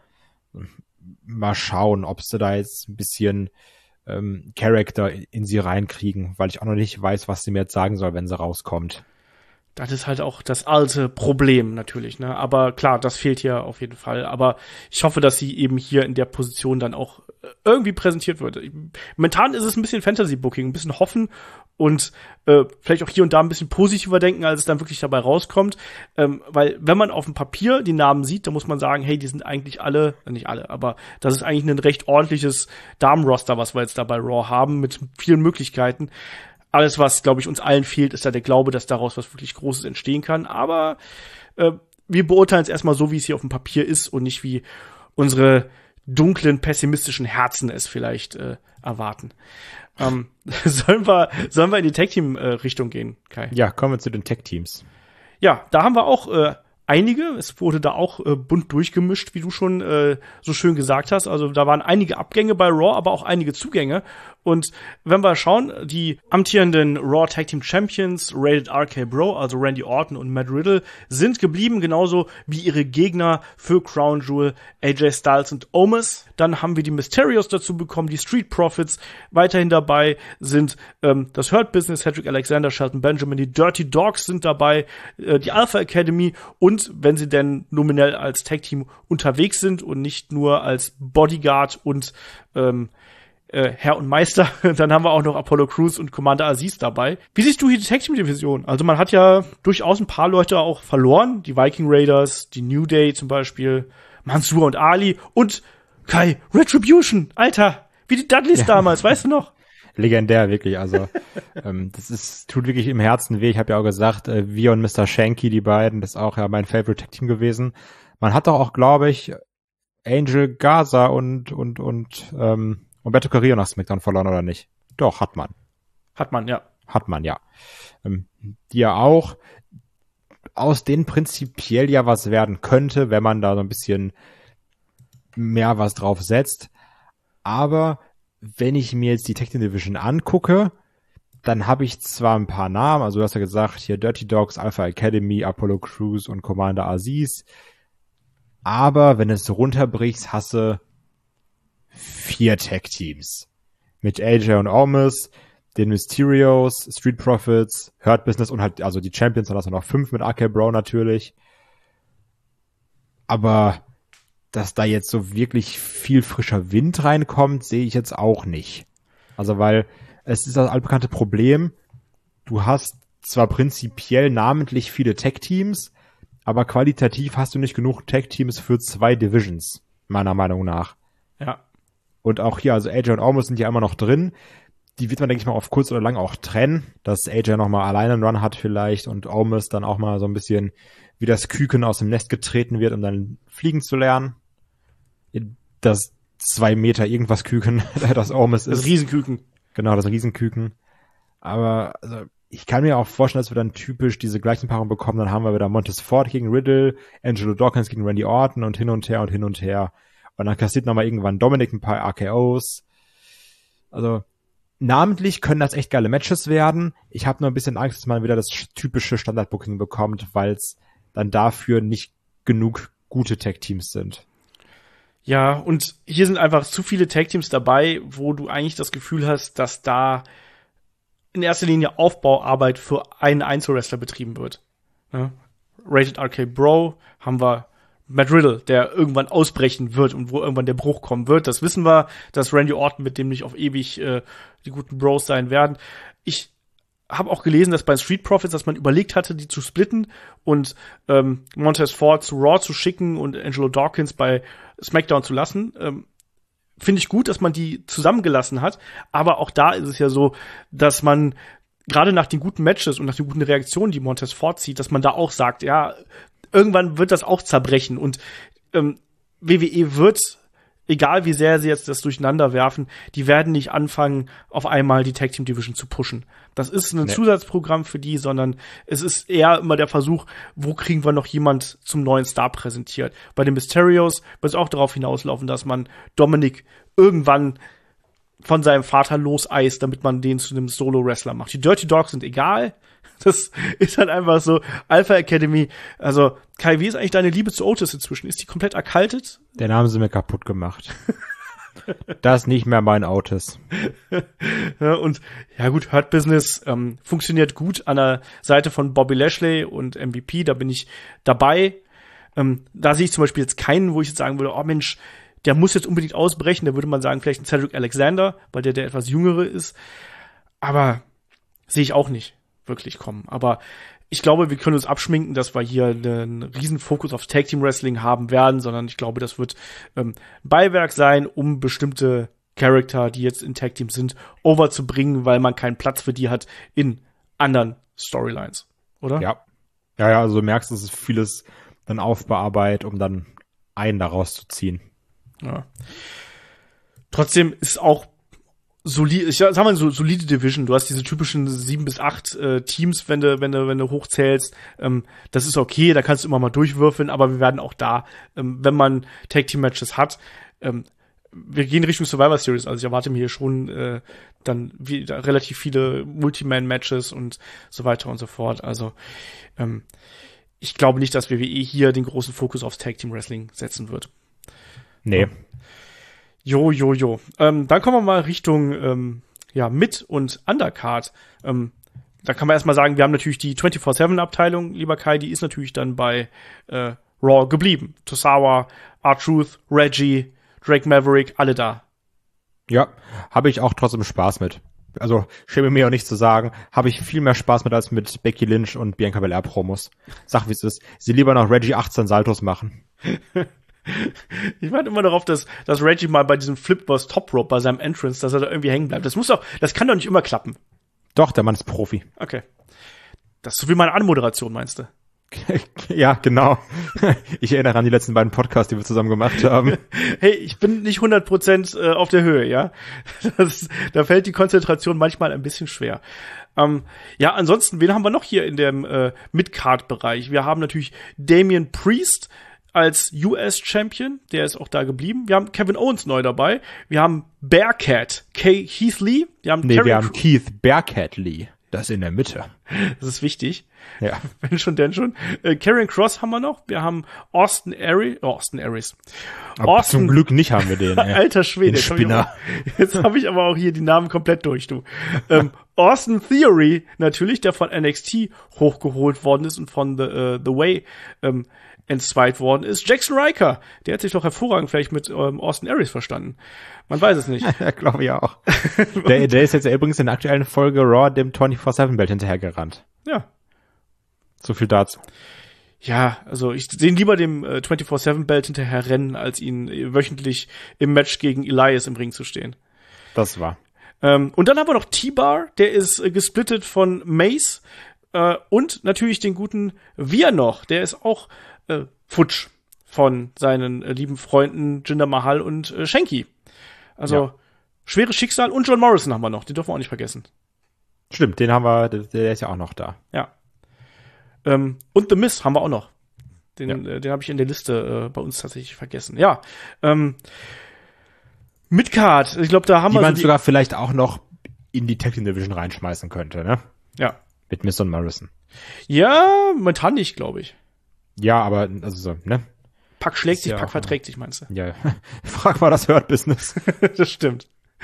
Mal schauen, ob sie da jetzt ein bisschen ähm, Charakter in, in sie reinkriegen, weil ich auch noch nicht weiß, was sie mir jetzt sagen soll, wenn sie rauskommt. Das ist halt auch das alte Problem natürlich, ne? Aber klar, das fehlt hier auf jeden Fall. Aber ich hoffe, dass sie eben hier in der Position dann auch irgendwie präsentiert wird. Momentan ist es ein bisschen Fantasy-Booking, ein bisschen hoffen und äh, vielleicht auch hier und da ein bisschen positiver denken, als es dann wirklich dabei rauskommt. Ähm, weil wenn man auf dem Papier die Namen sieht, dann muss man sagen, hey, die sind eigentlich alle, äh, nicht alle, aber das ist eigentlich ein recht ordentliches Damenroster, was wir jetzt da bei Raw haben, mit vielen Möglichkeiten. Alles, was, glaube ich, uns allen fehlt, ist da der Glaube, dass daraus was wirklich Großes entstehen kann. Aber äh, wir beurteilen es erstmal so, wie es hier auf dem Papier ist und nicht wie unsere dunklen, pessimistischen Herzen es vielleicht äh, erwarten. Ähm, sollen wir, sollen wir in die Tag-Team-Richtung gehen, Kai? Ja, kommen wir zu den Tag-Teams. Ja, da haben wir auch äh, einige. Es wurde da auch äh, bunt durchgemischt, wie du schon äh, so schön gesagt hast. Also da waren einige Abgänge bei Raw, aber auch einige Zugänge. Und wenn wir schauen, die amtierenden Raw Tag Team Champions, Rated R K Bro, also Randy Orton und Matt Riddle, sind geblieben, genauso wie ihre Gegner für Crown Jewel, A J Styles und Omos. Dann haben wir die Mysterios dazu bekommen, die Street Profits. Weiterhin dabei sind ähm, das Hurt Business, Cedric Alexander, Shelton Benjamin, die Dirty Dogs sind dabei, äh, die Alpha Academy und, wenn sie denn nominell als Tag Team unterwegs sind und nicht nur als Bodyguard und ähm, Äh, Herr und Meister, dann haben wir auch noch Apollo Crews und Commander Aziz dabei. Wie siehst du hier die Tag-Team-Division? Also man hat ja durchaus ein paar Leute auch verloren. Die Viking Raiders, die New Day zum Beispiel, Mansoor und Ali und Kai, Retribution, Alter, wie die Dudleys ja. damals, weißt du noch? Legendär, wirklich, also ähm, das ist tut wirklich im Herzen weh. Ich habe ja auch gesagt, äh, wir und Mister Shanky, die beiden, das ist auch ja mein Favorite Tag-Team gewesen. Man hat doch auch, glaube ich, Angel Gaza und und und ähm, Umberto Carrillo nach SmackDown verloren, oder nicht? Doch, hat man. Hat man, ja. Hat man, ja. Ähm, die ja auch, aus denen prinzipiell ja was werden könnte, wenn man da so ein bisschen mehr was drauf setzt. Aber wenn ich mir jetzt die Tag Team Division angucke, dann habe ich zwar ein paar Namen, also du hast ja gesagt, hier Dirty Dogs, Alpha Academy, Apollo Crews und Commander Aziz. Aber wenn du es runterbrichst, hast du vier Tag-Teams. Mit A J und Omos, den Mysterios, Street Profits, Hurt Business und halt, also die Champions, dann hast du noch fünf mit R K Bro natürlich. Aber dass da jetzt so wirklich viel frischer Wind reinkommt, sehe ich jetzt auch nicht. Also weil es ist das altbekannte Problem, du hast zwar prinzipiell namentlich viele Tag-Teams, aber qualitativ hast du nicht genug Tag-Teams für zwei Divisions, meiner Meinung nach. Ja. Und auch hier, also A J und Omos sind ja immer noch drin. Die wird man, denke ich mal, auf kurz oder lang auch trennen, dass A J nochmal alleine einen Run hat vielleicht und Omos dann auch mal so ein bisschen wie das Küken aus dem Nest getreten wird, um dann fliegen zu lernen. Das zwei Meter irgendwas Küken, das Omos ist. Das Riesenküken. Genau, das Riesenküken. Aber also ich kann mir auch vorstellen, dass wir dann typisch diese gleichen Paarungen bekommen. Dann haben wir wieder Montez Ford gegen Riddle, Angelo Dawkins gegen Randy Orton und hin und her und hin und her. Und dann kassiert nochmal irgendwann Dominic ein paar R K Os. Also namentlich können das echt geile Matches werden. Ich habe nur ein bisschen Angst, dass man wieder das typische Standard-Booking bekommt, weil es dann dafür nicht genug gute Tag-Teams sind. Ja, und hier sind einfach zu viele Tag-Teams dabei, wo du eigentlich das Gefühl hast, dass da in erster Linie Aufbauarbeit für einen Einzelwrestler betrieben wird. Ja? Rated R K Bro haben wir Matt Riddle, der irgendwann ausbrechen wird und wo irgendwann der Bruch kommen wird. Das wissen wir, dass Randy Orton mit dem nicht auf ewig äh, die guten Bros sein werden. Ich habe auch gelesen, dass bei Street Profits, dass man überlegt hatte, die zu splitten und ähm, Montez Ford zu Raw zu schicken und Angelo Dawkins bei SmackDown zu lassen. Ähm, Finde ich gut, dass man die zusammengelassen hat. Aber auch da ist es ja so, dass man gerade nach den guten Matches und nach den guten Reaktionen, die Montez Ford zieht, dass man da auch sagt, ja, irgendwann wird das auch zerbrechen. Und ähm, W W E wird, egal wie sehr sie jetzt das durcheinander werfen, die werden nicht anfangen, auf einmal die Tag Team Division zu pushen. Das ist ein nee. Zusatzprogramm für die, sondern es ist eher immer der Versuch, wo kriegen wir noch jemand zum neuen Star präsentiert. Bei den Mysterios wird es auch darauf hinauslaufen, dass man Dominic irgendwann von seinem Vater loseist, damit man den zu einem Solo-Wrestler macht. Die Dirty Dogs sind egal. Das ist halt einfach so. Alpha Academy. Also, Kai, wie ist eigentlich deine Liebe zu Otis inzwischen? Ist die komplett erkaltet? Den haben sie mir kaputt gemacht. Das ist nicht mehr mein Otis. Ja, und ja gut, Hurt Business ähm, funktioniert gut an der Seite von Bobby Lashley und M V P. Da bin ich dabei. Ähm, da sehe ich zum Beispiel jetzt keinen, wo ich jetzt sagen würde, oh Mensch, der muss jetzt unbedingt ausbrechen. Da würde man sagen, vielleicht ein Cedric Alexander, weil der der etwas jüngere ist. Aber sehe ich auch nicht wirklich kommen. Aber ich glaube, wir können uns abschminken, dass wir hier einen riesen Fokus auf Tag Team Wrestling haben werden, sondern ich glaube, das wird ähm, Beiwerk sein, um bestimmte Charakter, die jetzt in Tag Teams sind, overzubringen, weil man keinen Platz für die hat in anderen Storylines, oder? Ja. Ja, ja, also du merkst, es ist vieles dann Aufbauarbeit, um dann einen daraus zu ziehen. Ja. Trotzdem ist auch solide, ich sag mal so solide Division. Du hast diese typischen sieben bis acht äh, Teams, wenn du wenn du wenn du hochzählst. Ähm, das ist okay, da kannst du immer mal durchwürfeln, aber wir werden auch da, ähm, wenn man Tag Team Matches hat, ähm, wir gehen Richtung Survivor Series. Also ich erwarte mir hier schon äh, dann wieder relativ viele Multi-Man Matches und so weiter und so fort. Also ähm, ich glaube nicht, dass W W E hier den großen Fokus aufs Tag Team Wrestling setzen wird. Nee. Jo, jo, jo. Ähm, dann kommen wir mal Richtung ähm, ja Mid- und Undercard. Ähm, da kann man erstmal sagen, wir haben natürlich die vierundzwanzig sieben Abteilung, lieber Kai, die ist natürlich dann bei äh, Raw geblieben. Tosawa, R-Truth, Reggie, Drake Maverick, alle da. Ja, habe ich auch trotzdem Spaß mit. Also, schäme mir auch nicht zu sagen, habe ich viel mehr Spaß mit als mit Becky Lynch und Bianca Belair Promos. Sag, wie es ist. Sie lieber noch Reggie achtzehn Saltos machen. Ich warte immer darauf, dass, dass Reggie mal bei diesem Flip Boss Top Rope, bei seinem Entrance, dass er da irgendwie hängen bleibt. Das muss doch, das kann doch nicht immer klappen. Doch, der Mann ist Profi. Okay. Das ist so wie meine Anmoderation, meinst du? Ja, genau. Ich erinnere an die letzten beiden Podcasts, die wir zusammen gemacht haben. Hey, ich bin nicht hundert Prozent äh, auf der Höhe, ja. Das, da fällt die Konzentration manchmal ein bisschen schwer. Ähm, ja, ansonsten, wen haben wir noch hier in dem äh, Mid-Card-Bereich? Wir haben natürlich Damian Priest als U S-Champion, der ist auch da geblieben. Wir haben Kevin Owens neu dabei. Wir haben Bearcat, Keith Lee. Wir haben nee, Terry wir haben Keith Bearcat Lee. Das in der Mitte. Das ist wichtig. Ja. Wenn schon, denn schon. Äh, Karrion Kross haben wir noch. Wir haben Austin Aries. Oh, Austin Aries. Aber Austin, zum Glück nicht haben wir den. Ey. Alter Schwede. Den Spinner. Jetzt habe ich, hab ich aber auch hier die Namen komplett durch, du. ähm, Austin Theory, natürlich, der von N X T hochgeholt worden ist und von The, uh, The Way ähm, entzweit worden ist. Jackson Riker, der hat sich doch hervorragend vielleicht mit ähm, Austin Aries verstanden. Man weiß es nicht. Ja, glaube ich auch. der, der ist jetzt übrigens in der aktuellen Folge Raw dem vierundzwanzig sieben Belt hinterhergerannt. Ja. So viel dazu. Ja, also ich sehe lieber dem äh, vierundzwanzig sieben Belt hinterher rennen, als ihn äh, wöchentlich im Match gegen Elias im Ring zu stehen. Das war. Ähm, und dann haben wir noch T-Bar, der ist äh, gesplittet von Mace äh, und natürlich den guten Wir noch, der ist auch äh, futsch von seinen äh, lieben Freunden Jinder Mahal und äh, Shanky. Also Ja. schweres Schicksal und John Morrison haben wir noch, den dürfen wir auch nicht vergessen. Stimmt, den haben wir, der, der ist ja auch noch da. Ja. Ähm, und The Miz haben wir auch noch. Den, Ja. äh, den habe ich in der Liste äh, bei uns tatsächlich vergessen. Ja. Ähm, Midcard, ich glaube, da haben Die wir man so die, sogar vielleicht auch noch in die Tag Team Division reinschmeißen könnte, ne? ja. Mit Miz und Morrison. Ja, momentan nicht, glaube ich. Ja, aber, also so, ne? Pack schlägt Ist sich, ja Pack auch- verträgt sich, meinst du? Ja. Frag mal das Hurt Business. Das stimmt.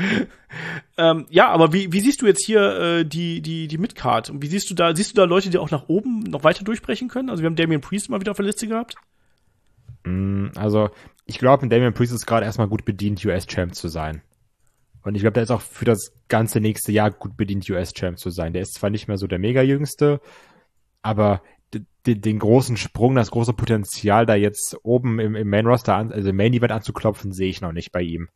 ähm, ja, aber wie, wie siehst du jetzt hier äh, die, die, die Midcard? Und wie siehst du da, siehst du da Leute, die auch nach oben noch weiter durchbrechen können? Also wir haben Damian Priest mal wieder auf der Liste gehabt. Mm, Also, ich glaube, Damian Priest ist gerade erstmal gut bedient, U S-Champ zu sein. Und ich glaube, der ist auch für das ganze nächste Jahr gut bedient, U S-Champ zu sein. Der ist zwar nicht mehr so der Mega-Jüngste, aber d- d- den großen Sprung, das große Potenzial, da jetzt oben im, im Main-Roster, an, also im Main-Event anzuklopfen, sehe ich noch nicht bei ihm.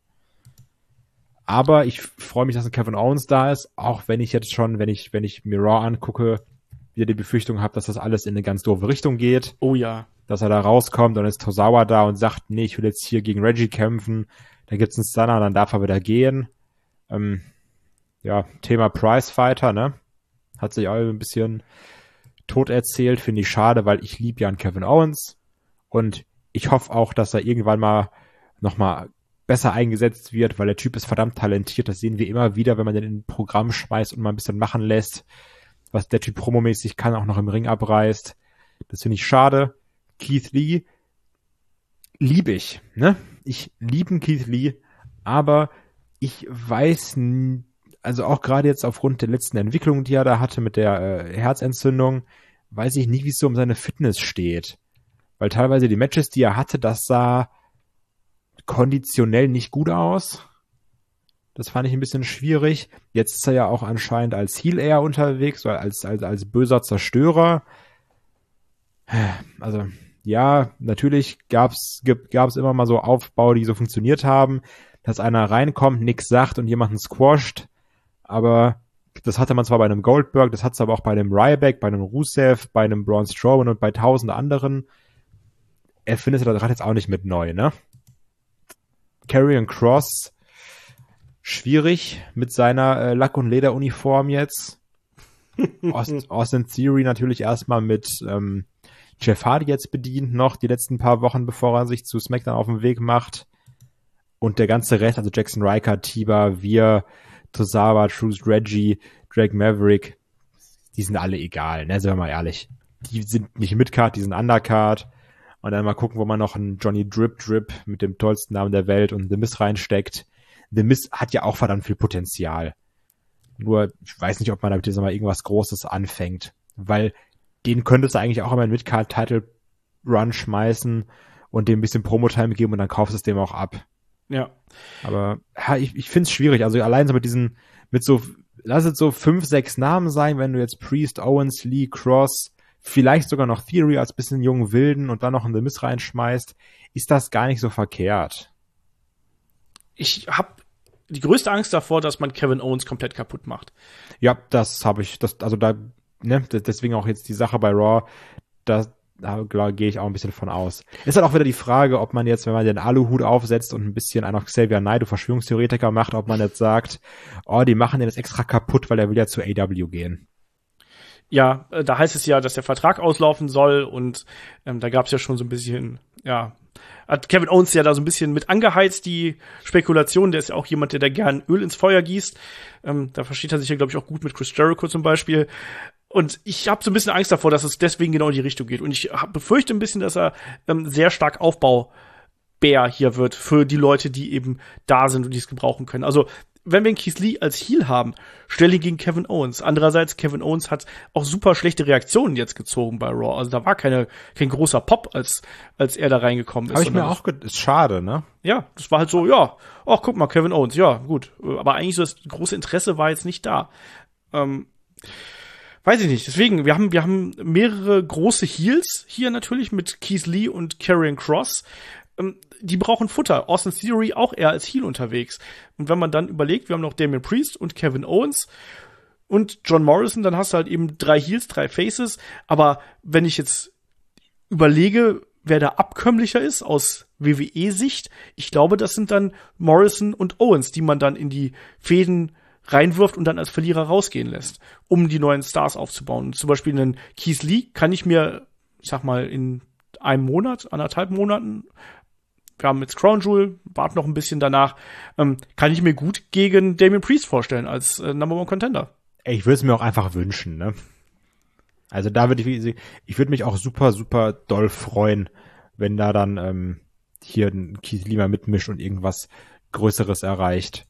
Aber ich freue mich, dass ein Kevin Owens da ist, auch wenn ich jetzt schon, wenn ich, wenn ich mir Raw angucke, wieder die Befürchtung habe, dass das alles in eine ganz doofe Richtung geht. Oh ja. Dass er da rauskommt und ist Tozawa da und sagt, nee, ich will jetzt hier gegen Reggie kämpfen, da gibt's einen Stunner, dann darf er wieder gehen. Ähm, ja, Thema Prizefighter, ne? Hat sich auch ein bisschen tot erzählt, finde ich schade, weil ich liebe ja einen Kevin Owens und ich hoffe auch, dass er irgendwann mal nochmal besser eingesetzt wird, weil der Typ ist verdammt talentiert, das sehen wir immer wieder, wenn man den in ein Programm schmeißt und mal ein bisschen machen lässt, was der Typ promomäßig kann, auch noch im Ring abreißt. Das finde ich schade. Keith Lee liebe ich, ne? Ich liebe Keith Lee, aber ich weiß, n- also auch gerade jetzt aufgrund der letzten Entwicklung, die er da hatte mit der äh, Herzentzündung, weiß ich nicht, wie es so um seine Fitness steht. Weil teilweise die Matches, die er hatte, das sah konditionell nicht gut aus. Das fand ich ein bisschen schwierig. Jetzt ist er ja auch anscheinend als Heel eher unterwegs, oder als, als, als böser Zerstörer. Also, ja, natürlich gab's, gibt, gab's immer mal so Aufbau, die so funktioniert haben, dass einer reinkommt, nix sagt und jemanden squasht. Aber das hatte man zwar bei einem Goldberg, das hat's aber auch bei einem Ryback, bei einem Rusev, bei einem Braun Strowman und bei tausend anderen. Er findet das gerade jetzt auch nicht mit neu, ne? Karrion Kross, schwierig mit seiner äh, Lack- und Lederuniform jetzt. Austin, Austin Theory natürlich erstmal mit ähm, Jeff Hardy jetzt bedient noch die letzten paar Wochen, bevor er sich zu SmackDown auf den Weg macht. Und der ganze Rest, also Jackson Riker, Tiba, Wir, Tozawa, Truth, Reggie, Drake Maverick, die sind alle egal, ne, sind wir mal ehrlich. Die sind nicht Midcard, die sind Undercard. Und dann mal gucken, wo man noch einen Johnny Drip Drip mit dem tollsten Namen der Welt und The Miz reinsteckt. The Miz hat ja auch verdammt viel Potenzial. Nur, ich weiß nicht, ob man damit jetzt mal irgendwas Großes anfängt. Weil den könntest du eigentlich auch immer einen Midcard-Title-Run schmeißen und dem ein bisschen Promo-Time geben und dann kaufst du es dem auch ab. Ja. Aber ja, ich, ich finde es schwierig. Also allein so mit diesen, mit so, lass es so fünf, sechs Namen sein, wenn du jetzt Priest, Owens, Lee, Cross, vielleicht sogar noch Theory als bisschen jungen Wilden und dann noch einen The Miz reinschmeißt, ist das gar nicht so verkehrt. Ich habe die größte Angst davor, dass man Kevin Owens komplett kaputt macht. Ja, das habe ich, das, also da, ne, deswegen auch jetzt die Sache bei Raw, da, da gehe ich auch ein bisschen von aus. Ist halt auch wieder die Frage, ob man jetzt, wenn man den Aluhut aufsetzt und ein bisschen einen auf Xavier Naidoo Verschwörungstheoretiker macht, ob man jetzt sagt, oh, die machen den jetzt extra kaputt, weil er will ja zu A E W gehen. Ja, äh, da heißt es ja, dass der Vertrag auslaufen soll und ähm, da gab es ja schon so ein bisschen, ja, hat Kevin Owens ja da so ein bisschen mit angeheizt, die Spekulation. Der ist ja auch jemand, der da gern Öl ins Feuer gießt. Ähm, da versteht er sich ja, glaube ich, auch gut mit Chris Jericho zum Beispiel. Und ich habe so ein bisschen Angst davor, dass es deswegen genau in die Richtung geht. Und ich hab, befürchte ein bisschen, dass er ähm, sehr stark Aufbaubär hier wird für die Leute, die eben da sind und die es gebrauchen können. Also wenn wir einen Keith Lee als Heel haben, stell ihn gegen Kevin Owens. Andererseits, Kevin Owens hat auch super schlechte Reaktionen jetzt gezogen bei Raw. Also da war keine, kein großer Pop, als, als er da reingekommen ist. Habe ich mir auch gedacht, ist schade, ne? Ja, das war halt so, ja, ach, guck mal, Kevin Owens, ja, gut. Aber eigentlich so das große Interesse war jetzt nicht da. Ähm, weiß ich nicht. Deswegen, wir haben, wir haben mehrere große Heels hier natürlich mit Keith Lee und Karrion Kross. Die brauchen Futter. Austin Theory auch eher als Heel unterwegs. Und wenn man dann überlegt, wir haben noch Damian Priest und Kevin Owens und John Morrison, dann hast du halt eben drei Heels, drei Faces. Aber wenn ich jetzt überlege, wer da abkömmlicher ist aus W W E-Sicht, ich glaube, das sind dann Morrison und Owens, die man dann in die Fäden reinwirft und dann als Verlierer rausgehen lässt, um die neuen Stars aufzubauen. Und zum Beispiel einen Keith Lee kann ich mir, ich sag mal, in einem Monat, anderthalb Monaten, wir haben jetzt Crown Jewel, warten noch ein bisschen danach, ähm, kann ich mir gut gegen Damian Priest vorstellen als äh, Number One Contender. Ich würde es mir auch einfach wünschen, ne? Also da würde ich, ich würde mich auch super, super doll freuen, wenn da dann ähm, hier ein Keith Lee mal mitmischt und irgendwas Größeres erreicht.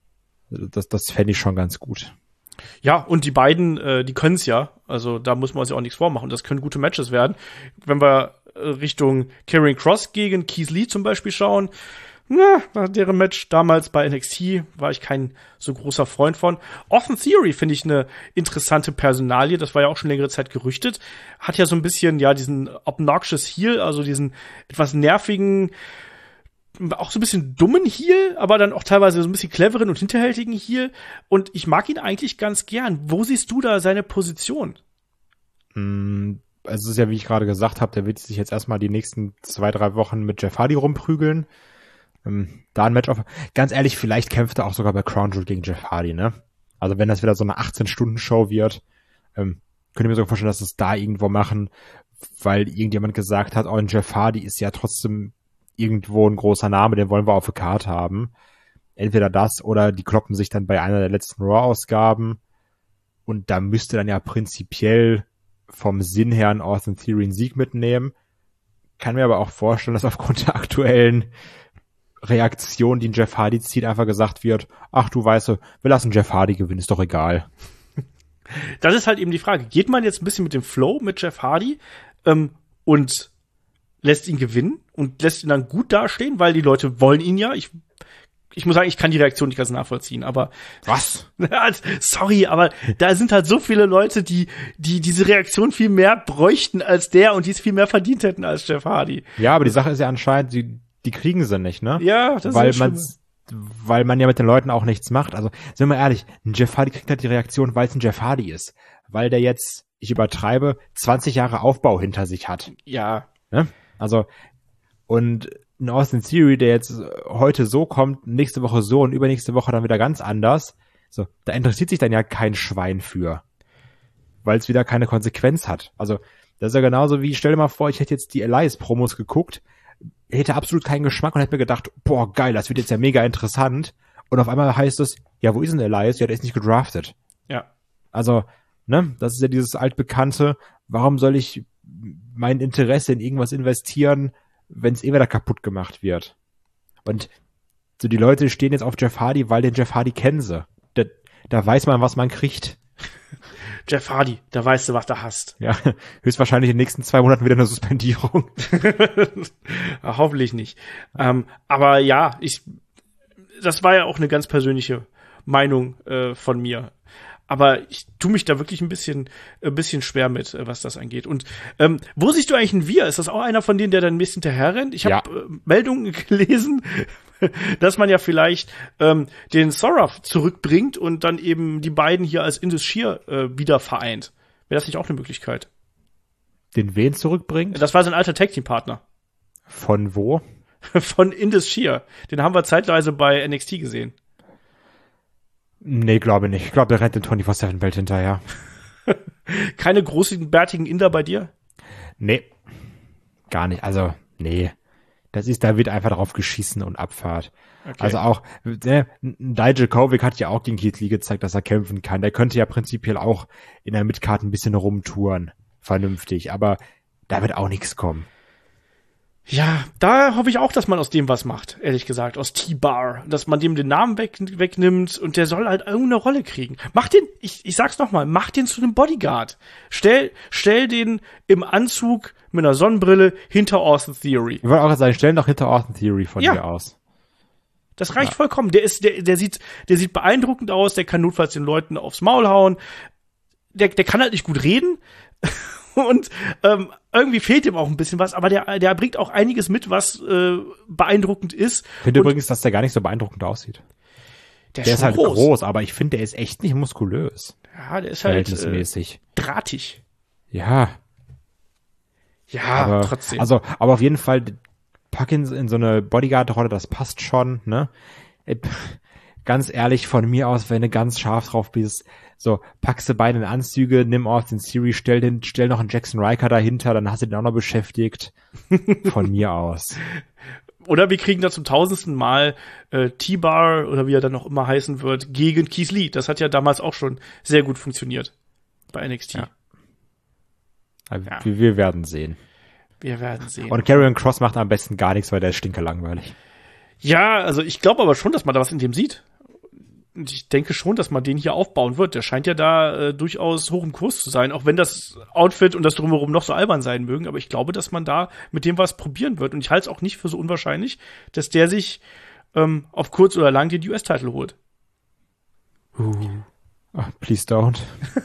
Das, das fände ich schon ganz gut. Ja, und die beiden, äh, die können es ja. Also da muss man sich auch nichts vormachen. Das können gute Matches werden. Wenn wir äh, Richtung Karrion Kross gegen Keith Lee zum Beispiel schauen, na, nach deren Match damals bei N X T war ich kein so großer Freund von. Austin Theory finde ich eine interessante Personalie. Das war ja auch schon längere Zeit gerüchtet. Hat ja so ein bisschen, ja, diesen obnoxious Heel, also diesen etwas nervigen, auch so ein bisschen dummen Heel, aber dann auch teilweise so ein bisschen cleveren und hinterhältigen Heel. Und ich mag ihn eigentlich ganz gern. Wo siehst du da seine Position? Also es ist ja, wie ich gerade gesagt habe, der wird sich jetzt erstmal die nächsten zwei, drei Wochen mit Jeff Hardy rumprügeln. Ähm, da ein Match auf. Ganz ehrlich, vielleicht kämpft er auch sogar bei Crown Jewel gegen Jeff Hardy, ne? Also wenn das wieder so eine achtzehn-Stunden-Show wird, ähm, könnt ihr mir sogar vorstellen, dass es da irgendwo machen, weil irgendjemand gesagt hat, oh, Jeff Hardy ist ja trotzdem irgendwo ein großer Name, den wollen wir auf der Karte haben. Entweder das oder die kloppen sich dann bei einer der letzten Raw-Ausgaben und da müsste dann ja prinzipiell vom Sinn her ein Austin Theory einen Sieg mitnehmen. Kann mir aber auch vorstellen, dass aufgrund der aktuellen Reaktion, die Jeff Hardy zieht, einfach gesagt wird, ach du weißt, wir lassen Jeff Hardy gewinnen, ist doch egal. Das ist halt eben die Frage. Geht man jetzt ein bisschen mit dem Flow mit Jeff Hardy ähm, und lässt ihn gewinnen und lässt ihn dann gut dastehen, weil die Leute wollen ihn ja. Ich, ich muss sagen, ich kann die Reaktion nicht ganz nachvollziehen, aber was? Sorry, aber da sind halt so viele Leute, die die diese Reaktion viel mehr bräuchten als der und die es viel mehr verdient hätten als Jeff Hardy. Ja, aber die Sache ist ja anscheinend, die die kriegen sie nicht, ne? Ja, das weil ist man weil man ja mit den Leuten auch nichts macht. Also, sind wir ehrlich, ein Jeff Hardy kriegt halt die Reaktion, weil es ein Jeff Hardy ist. Weil der jetzt, ich übertreibe, zwanzig Jahre Aufbau hinter sich hat. Ja. Ne? Also, und ein Austin Theory, der jetzt heute so kommt, nächste Woche so und übernächste Woche dann wieder ganz anders, so, da interessiert sich dann ja kein Schwein für. Weil es wieder keine Konsequenz hat. Also, das ist ja genauso wie, stell dir mal vor, ich hätte jetzt die Elias-Promos geguckt, hätte absolut keinen Geschmack und hätte mir gedacht, boah, geil, das wird jetzt ja mega interessant. Und auf einmal heißt es, ja, wo ist denn Elias? Ja, der ist nicht gedraftet. Ja. Also, ne, das ist ja dieses altbekannte, warum soll ich mein Interesse in irgendwas investieren, wenn es eh wieder kaputt gemacht wird? Und so die Leute stehen jetzt auf Jeff Hardy, weil den Jeff Hardy kennen sie. Da, da weiß man, was man kriegt. Jeff Hardy, da weißt du, was du hast. Ja, höchstwahrscheinlich in den nächsten zwei Monaten wieder eine Suspendierung. Hoffentlich nicht. Ähm, aber ja, ich, das war ja auch eine ganz persönliche Meinung äh, von mir. Aber ich tue mich da wirklich ein bisschen, ein bisschen schwer mit, was das angeht. Und ähm, wo siehst du eigentlich einen Wir? Ist das auch einer von denen, der dann ein bisschen hinterher rennt? Ich habe Ja. äh, Meldungen gelesen, dass man ja vielleicht ähm, den Soraf zurückbringt und dann eben die beiden hier als Indus Shear äh, wieder vereint. Wäre das nicht auch eine Möglichkeit? Den wen zurückbringt? Das war sein alter Tag-Team-Partner Von wo? von Indus Shear. Den haben wir zeitweise bei N X T gesehen. Nee, glaube nicht. Ich glaube, der rennt den vierundzwanzig sieben Belt hinterher. Keine großen, bärtigen Inder bei dir? Nee. Gar nicht. Also, nee. Das ist, da wird einfach drauf geschissen und Abfahrt. Okay. Also auch, ne, Dijakovic hat ja auch gegen Keith Lee gezeigt, dass er kämpfen kann. Der könnte ja prinzipiell auch in der Midcard ein bisschen rumtouren. Vernünftig. Aber da wird auch nichts kommen. Ja, da hoffe ich auch, dass man aus dem was macht, ehrlich gesagt, aus T-Bar. Dass man dem den Namen weg, wegnimmt und der soll halt irgendeine Rolle kriegen. Mach den, ich, ich sag's nochmal, mach den zu einem Bodyguard. Stell, stell den im Anzug mit einer Sonnenbrille hinter Austin Theory. Ich wollte auch sagen, stellen doch hinter Austin Theory von ja. dir aus. Das reicht ja. vollkommen. Der ist, der, der sieht, der sieht beeindruckend aus, der kann notfalls den Leuten aufs Maul hauen. Der, der kann halt nicht gut reden. Und ähm, irgendwie fehlt ihm auch ein bisschen was, aber der, der bringt auch einiges mit, was äh, beeindruckend ist. Ich finde übrigens, dass der gar nicht so beeindruckend aussieht. Der, der ist, ist halt groß. groß, aber ich finde, der ist echt nicht muskulös. Ja, der ist halt verhältnismäßig. Äh, drahtig. Ja. Ja, aber, trotzdem. Also, aber auf jeden Fall, pack ihn in so eine Bodyguard-Rolle, das passt schon, ne? Ganz ehrlich, von mir aus, wenn du ganz scharf drauf bist, so, packst du beide in Anzüge, nimm Austin Theory, stell den, stell noch einen Jackson Riker dahinter, dann hast du den auch noch beschäftigt. Von mir aus. Oder wir kriegen da zum tausendsten Mal äh, T-Bar, oder wie er dann noch immer heißen wird, gegen Keith Lee. Das hat ja damals auch schon sehr gut funktioniert bei N X T. Ja. Ja. Wir, wir werden sehen. Wir werden sehen. Und Karrion Kross macht am besten gar nichts, weil der ist stinkelangweilig. Ja, also ich glaube aber schon, dass man da was in dem sieht. Und ich denke schon, dass man den hier aufbauen wird. Der scheint ja da äh, durchaus hoch im Kurs zu sein, auch wenn das Outfit und das Drumherum noch so albern sein mögen. Aber ich glaube, dass man da mit dem was probieren wird. Und ich halte es auch nicht für so unwahrscheinlich, dass der sich ähm, auf kurz oder lang den U S-Titel holt. Uh. Oh, please don't.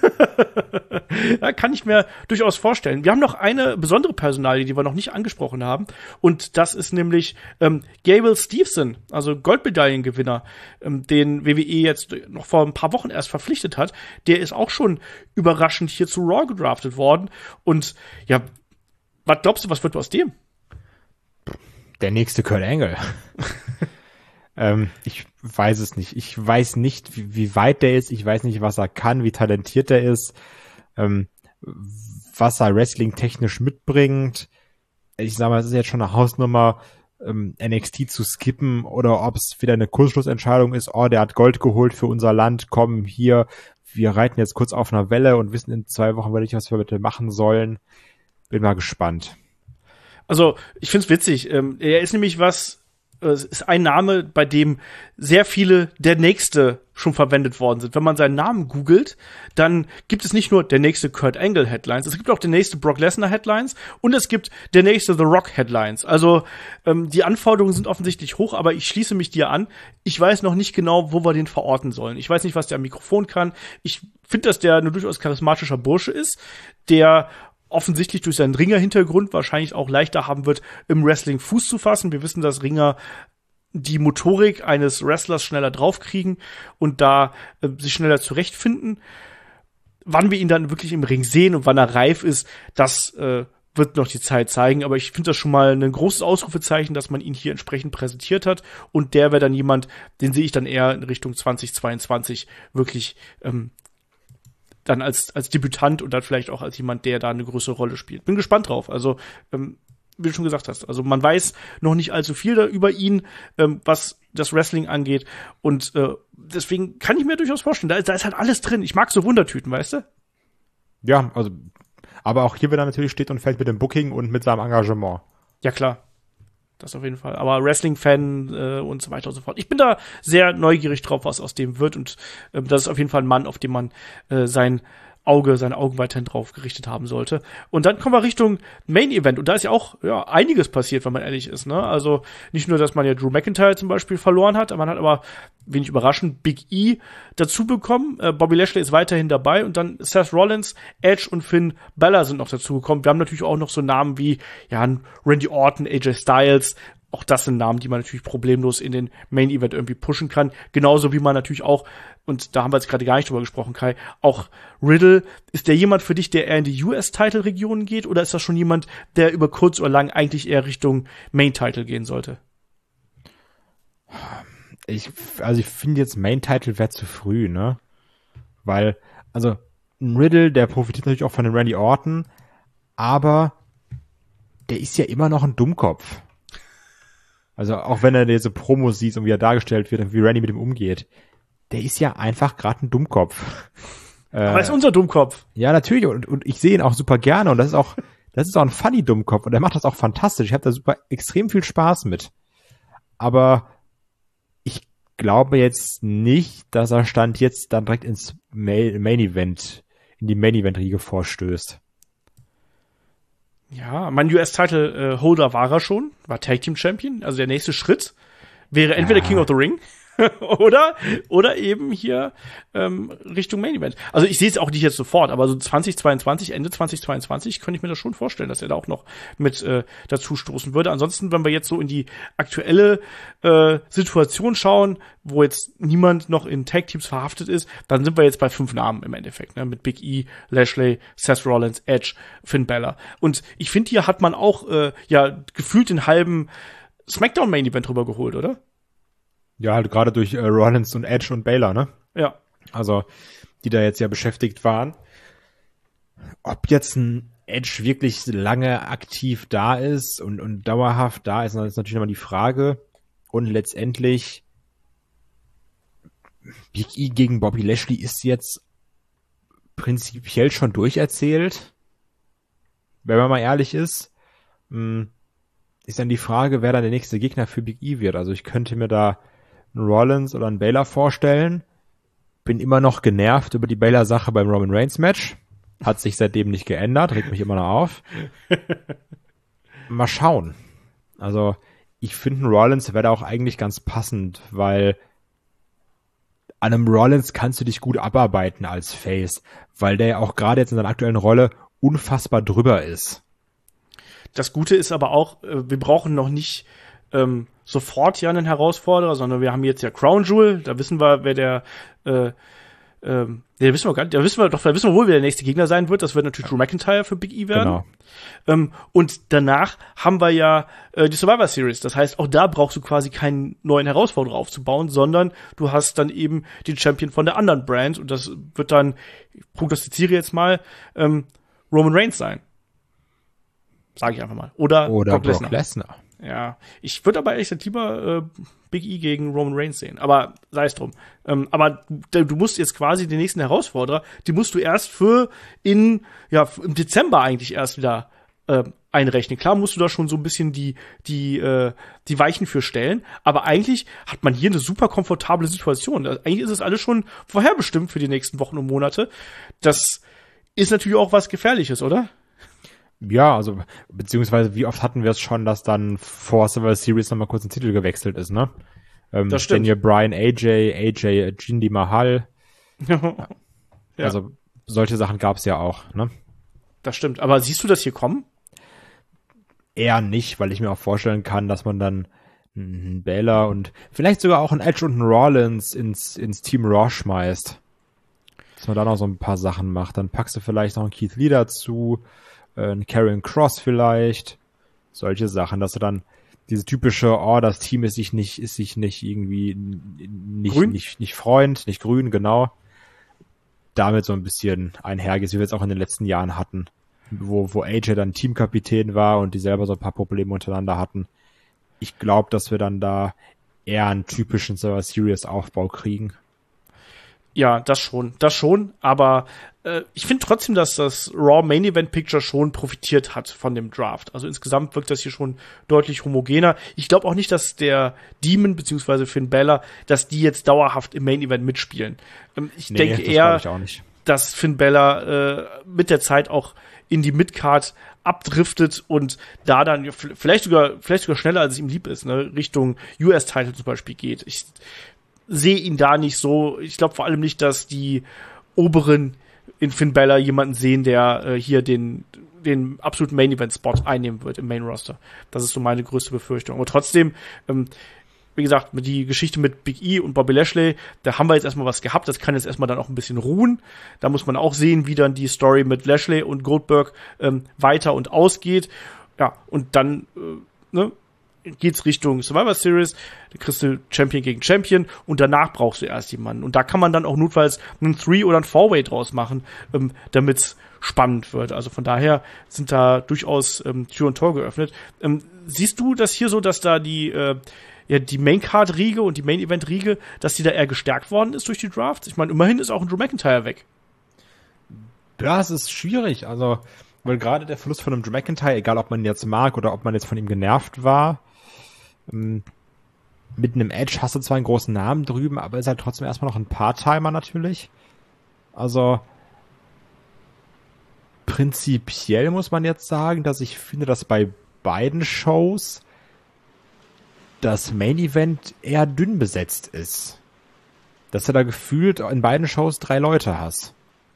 Ja, kann ich mir durchaus vorstellen. Wir haben noch eine besondere Personalie, die wir noch nicht angesprochen haben. Und das ist nämlich ähm, Gable Steveson, also Goldmedaillengewinner, ähm, den W W E jetzt noch vor ein paar Wochen erst verpflichtet hat. Der ist auch schon überraschend hier zu Raw gedraftet worden. Und ja, was glaubst du, was wird aus dem? Der nächste Kurt Angle. ähm, ich weiß es nicht. Ich weiß nicht, wie, wie weit der ist. Ich weiß nicht, was er kann, wie talentiert er ist. Ähm, was er wrestling-technisch mitbringt. Ich sag mal, es ist jetzt schon eine Hausnummer, ähm, N X T zu skippen oder ob es wieder eine Kurzschlussentscheidung ist, oh, der hat Gold geholt für unser Land, komm hier, wir reiten jetzt kurz auf einer Welle und wissen in zwei Wochen nicht, was wir mit dem machen sollen. Bin mal gespannt. Also, ich find's witzig. Ähm, er ist nämlich was, es ist ein Name, bei dem sehr viele der Nächste schon verwendet worden sind. Wenn man seinen Namen googelt, dann gibt es nicht nur der nächste Kurt Angle Headlines, es gibt auch der nächste Brock Lesnar Headlines und es gibt der nächste The Rock Headlines. Also ähm, die Anforderungen sind offensichtlich hoch, aber ich schließe mich dir an. Ich weiß noch nicht genau, wo wir den verorten sollen. Ich weiß nicht, was der am Mikrofon kann. Ich finde, dass der ein durchaus charismatischer Bursche ist, der offensichtlich durch seinen Ringer-Hintergrund wahrscheinlich auch leichter haben wird, im Wrestling Fuß zu fassen. Wir wissen, dass Ringer die Motorik eines Wrestlers schneller draufkriegen und da äh, sich schneller zurechtfinden. Wann wir ihn dann wirklich im Ring sehen und wann er reif ist, das äh, wird noch die Zeit zeigen. Aber ich finde das schon mal ein großes Ausrufezeichen, dass man ihn hier entsprechend präsentiert hat. Und der wäre dann jemand, den sehe ich dann eher in Richtung zwanzig zweiundzwanzig wirklich ähm, dann als als Debütant und dann vielleicht auch als jemand, der da eine größere Rolle spielt. Bin gespannt drauf. Also, ähm, wie du schon gesagt hast, also man weiß noch nicht allzu viel da über ihn, ähm, was das Wrestling angeht. Und äh, deswegen kann ich mir durchaus vorstellen, da ist, da ist halt alles drin. Ich mag so Wundertüten, weißt du? Ja, also, aber auch hier wieder natürlich steht und fällt mit dem Booking und mit seinem Engagement. Ja, klar. Das auf jeden Fall. Aber Wrestling-Fan äh, und so weiter und so fort. Ich bin da sehr neugierig drauf, was aus dem wird. Und äh, das ist auf jeden Fall ein Mann, auf den man äh, sein Auge, seine Augen weiterhin drauf gerichtet haben sollte. Und dann kommen wir Richtung Main Event. Und da ist ja auch ja, einiges passiert, wenn man ehrlich ist. Ne? Also nicht nur, dass man ja Drew McIntyre zum Beispiel verloren hat, man hat aber, wenig überraschend, Big E dazu bekommen. Äh, Bobby Lashley ist weiterhin dabei. Und dann Seth Rollins, Edge und Finn Balor sind noch dazu gekommen. Wir haben natürlich auch noch so Namen wie ja, Randy Orton, A J Styles. Auch das sind Namen, die man natürlich problemlos in den Main Event irgendwie pushen kann. Genauso wie man natürlich auch, und da haben wir jetzt gerade gar nicht drüber gesprochen, Kai, auch Riddle. Ist der jemand für dich, der eher in die U S-Title-Regionen geht? Oder ist das schon jemand, der über kurz oder lang eigentlich eher Richtung Main-Title gehen sollte? Ich, also ich finde jetzt Main-Title wäre zu früh, ne? Weil, also ein Riddle, der profitiert natürlich auch von dem Randy Orton, aber der ist ja immer noch ein Dummkopf. Also auch wenn er diese Promos sieht und wie er dargestellt wird und wie Randy mit ihm umgeht, der ist ja einfach gerade ein Dummkopf. Aber er ist unser Dummkopf. Ja, natürlich. Und, und ich sehe ihn auch super gerne. Und das ist auch, das ist auch ein funny Dummkopf. Und er macht das auch fantastisch. Ich habe da super extrem viel Spaß mit. Aber ich glaube jetzt nicht, dass er Stand jetzt dann direkt ins Main, Main Event, in die Main Event Riege vorstößt. Ja, mein U S-Title äh, Holder war er schon, war Tag Team Champion. Also der nächste Schritt wäre entweder ja. King of the Ring oder oder eben hier ähm, Richtung Main Event. Also ich sehe es auch nicht jetzt sofort, aber so zwanzig zweiundzwanzig, Ende zwanzig zweiundzwanzig könnte ich mir das schon vorstellen, dass er da auch noch mit äh, dazu stoßen würde. Ansonsten, wenn wir jetzt so in die aktuelle äh, Situation schauen, wo jetzt niemand noch in Tag Teams verhaftet ist, dann sind wir jetzt bei fünf Namen im Endeffekt, ne? Mit Big E, Lashley, Seth Rollins, Edge, Finn Balor. Und ich finde, hier hat man auch äh, ja gefühlt den halben SmackDown Main Event drüber geholt, oder? Ja, halt gerade durch äh, Rollins und Edge und Baylor, ne? Ja. Also, die da jetzt ja beschäftigt waren. Ob jetzt ein Edge wirklich lange aktiv da ist und, und dauerhaft da ist, das ist natürlich nochmal die Frage. Und letztendlich Big E gegen Bobby Lashley ist jetzt prinzipiell schon durcherzählt. Wenn man mal ehrlich ist, ist dann die Frage, wer dann der nächste Gegner für Big E wird. Also ich könnte mir da einen Rollins oder einen Baylor vorstellen. Bin immer noch genervt über die Baylor-Sache beim Roman Reigns-Match. Hat sich seitdem nicht geändert, regt mich immer noch auf. Mal schauen. Also ich finde, ein Rollins wäre da auch eigentlich ganz passend, weil an einem Rollins kannst du dich gut abarbeiten als Face, weil der ja auch gerade jetzt in seiner aktuellen Rolle unfassbar drüber ist. Das Gute ist aber auch, wir brauchen noch nicht ähm, sofort ja einen Herausforderer, sondern wir haben jetzt ja Crown Jewel, da wissen wir, wer der äh, ähm, der wissen wir gar nicht, da wissen wir doch, da wissen wir wohl, wer der nächste Gegner sein wird. Das wird natürlich Drew McIntyre für Big E werden. Genau. Ähm, und danach haben wir ja äh, die Survivor Series. Das heißt, auch da brauchst du quasi keinen neuen Herausforderer aufzubauen, sondern du hast dann eben den Champion von der anderen Brand und das wird dann, ich prognostiziere jetzt mal, ähm, Roman Reigns sein. Sage ich einfach mal. Oder, Oder Brock Lesnar. Lesnar. Ja, ich würde aber ehrlich gesagt lieber äh, Big E gegen Roman Reigns sehen. Aber sei es drum. Ähm, aber du, du musst jetzt quasi den nächsten Herausforderer, die musst du erst für in, ja, im Dezember eigentlich erst wieder äh, einrechnen. Klar musst du da schon so ein bisschen die, die, äh, die Weichen für stellen. Aber eigentlich hat man hier eine super komfortable Situation. Eigentlich ist es alles schon vorherbestimmt für die nächsten Wochen und Monate. Das ist natürlich auch was Gefährliches, oder? Ja, also, beziehungsweise wie oft hatten wir es schon, dass dann vor Survivor Series nochmal kurz ein Titel gewechselt ist, ne? Ähm, das stimmt. Daniel Bryan, A J, A J, Jinder Mahal. ja. Also, solche Sachen gab's ja auch, ne? Das stimmt. Aber siehst du das hier kommen? Eher nicht, weil ich mir auch vorstellen kann, dass man dann einen Baylor und vielleicht sogar auch einen Edge und einen Rollins ins, ins Team Raw schmeißt. Dass man da noch so ein paar Sachen macht. Dann packst du vielleicht noch einen Keith Lee dazu, ein Karrion Kross vielleicht, solche Sachen, dass du dann diese typische, oh, das Team ist sich nicht, ist sich nicht irgendwie nicht, grün? nicht, nicht Freund, nicht grün, genau, damit so ein bisschen einhergeht, wie wir es auch in den letzten Jahren hatten, wo, wo A J dann Teamkapitän war und die selber so ein paar Probleme untereinander hatten. Ich glaube, dass wir dann da eher einen typischen Survivor Series Aufbau kriegen. Ja, das schon, das schon, aber äh, ich finde trotzdem, dass das Raw Main Event Picture schon profitiert hat von dem Draft. Also insgesamt wirkt das hier schon deutlich homogener. Ich glaube auch nicht, dass der Demon bzw. Finn Balor, dass die jetzt dauerhaft im Main Event mitspielen. Ähm, ich nee, denke das eher, ich auch nicht. dass Finn Balor äh, mit der Zeit auch in die Midcard abdriftet und da dann vielleicht sogar vielleicht sogar schneller, als es ihm lieb ist, ne, Richtung U S-Title zum Beispiel geht. Ich sehe ihn da nicht so. Ich glaube vor allem nicht, dass die Oberen in Finn Balor jemanden sehen, der äh, hier den den absoluten Main-Event-Spot einnehmen wird im Main-Roster. Das ist so meine größte Befürchtung. Aber trotzdem, ähm, wie gesagt, die Geschichte mit Big E und Bobby Lashley, da haben wir jetzt erstmal was gehabt. Das kann jetzt erstmal dann auch ein bisschen ruhen. Da muss man auch sehen, wie dann die Story mit Lashley und Goldberg ähm, weiter und ausgeht. Ja, und dann, äh, ne, geht's Richtung Survivor Series, da kriegst du Champion gegen Champion und danach brauchst du erst jemanden. Und da kann man dann auch notfalls einen Three- oder einen Four-Way draus machen, ähm, damit's spannend wird. Also von daher sind da durchaus ähm, Tür und Tor geöffnet. Ähm, siehst du das hier so, dass da die äh, ja die Main-Card-Riege und die Main-Event-Riege, dass die da eher gestärkt worden ist durch die Drafts? Ich meine, immerhin ist auch ein Drew McIntyre weg. Ja, es ist schwierig, also weil gerade der Verlust von einem Drew McIntyre, egal ob man ihn jetzt mag oder ob man jetzt von ihm genervt war, ähm, mit einem Edge hast du zwar einen großen Namen drüben, aber ist halt trotzdem erstmal noch ein Part-Timer natürlich. Also prinzipiell muss man jetzt sagen, dass ich finde, dass bei beiden Shows das Main-Event eher dünn besetzt ist. Dass du da gefühlt in beiden Shows drei Leute hast.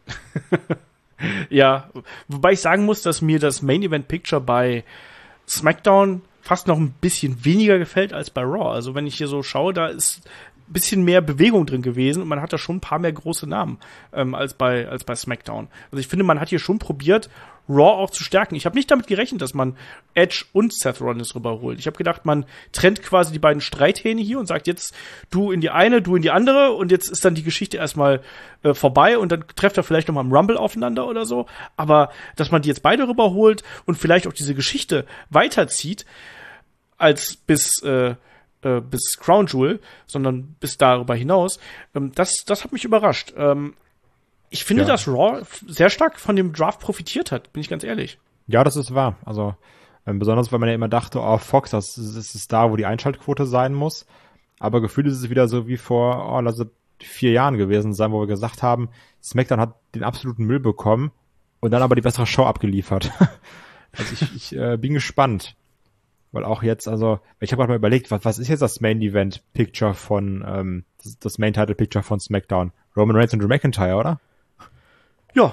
Ja, wobei ich sagen muss, dass mir das Main-Event-Picture bei SmackDown fast noch ein bisschen weniger gefällt als bei Raw. Also wenn ich hier so schaue, da ist ein bisschen mehr Bewegung drin gewesen und man hat da schon ein paar mehr große Namen ähm, als bei als bei SmackDown. Also ich finde, man hat hier schon probiert, Raw auch zu stärken. Ich habe nicht damit gerechnet, dass man Edge und Seth Rollins rüberholt. Ich habe gedacht, man trennt quasi die beiden Streithähne hier und sagt jetzt du in die eine, du in die andere und jetzt ist dann die Geschichte erstmal äh, vorbei und dann trefft er vielleicht noch mal im Rumble aufeinander oder so. Aber dass man die jetzt beide rüberholt und vielleicht auch diese Geschichte weiterzieht, als bis äh, äh, bis Crown Jewel, sondern bis darüber hinaus, ähm, das das hat mich überrascht. Ähm, Ich finde, ja. dass Raw sehr stark von dem Draft profitiert hat, bin ich ganz ehrlich. Ja, das ist wahr. Also ähm, besonders, weil man ja immer dachte, oh, Fox, das, das ist da, wo die Einschaltquote sein muss. Aber gefühlt ist es wieder so wie vor, oh, lass es vier Jahren gewesen sein, wo wir gesagt haben, SmackDown hat den absoluten Müll bekommen und dann aber die bessere Show abgeliefert. Also ich, ich äh, bin gespannt. Weil auch jetzt, also, ich habe gerade mal überlegt, was, was ist jetzt das Main-Event-Picture von, ähm, das, das Main-Title-Picture von SmackDown? Roman Reigns und Drew McIntyre, oder? Ja.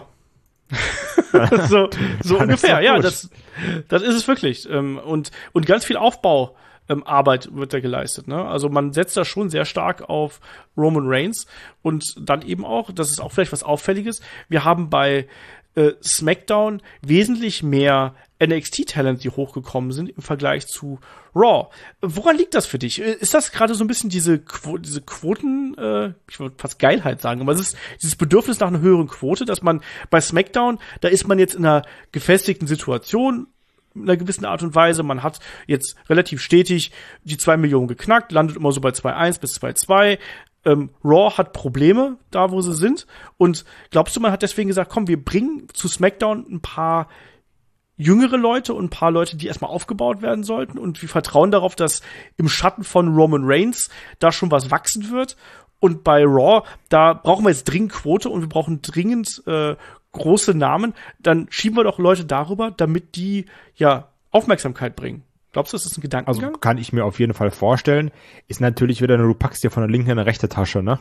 so so ungefähr, ja, das, das ist es wirklich. Und, und ganz viel Aufbauarbeit wird da geleistet, ne? Also man setzt da schon sehr stark auf Roman Reigns und dann eben auch, das ist auch vielleicht was Auffälliges, wir haben bei äh, SmackDown wesentlich mehr N X T-Talent, die hochgekommen sind im Vergleich zu Raw. Woran liegt das für dich? Ist das gerade so ein bisschen diese, Quo- diese Quoten, äh, ich würde fast Geilheit sagen, aber es ist dieses Bedürfnis nach einer höheren Quote, dass man bei SmackDown, da ist man jetzt in einer gefestigten Situation, in einer gewissen Art und Weise. Man hat jetzt relativ stetig die zwei Millionen geknackt, landet immer so bei zwei Komma eins bis zwei Komma zwei. Ähm, Raw hat Probleme da, wo sie sind. Und glaubst du, man hat deswegen gesagt, komm, wir bringen zu SmackDown ein paar jüngere Leute und ein paar Leute, die erstmal aufgebaut werden sollten und wir vertrauen darauf, dass im Schatten von Roman Reigns da schon was wachsen wird. Und bei Raw, da brauchen wir jetzt dringend Quote und wir brauchen dringend äh, große Namen. Dann schieben wir doch Leute darüber, damit die ja Aufmerksamkeit bringen. Glaubst du, das ist ein Gedankengang? Also kann ich mir auf jeden Fall vorstellen. Ist natürlich wieder, du packst dir von der linken in eine rechte Tasche, ne?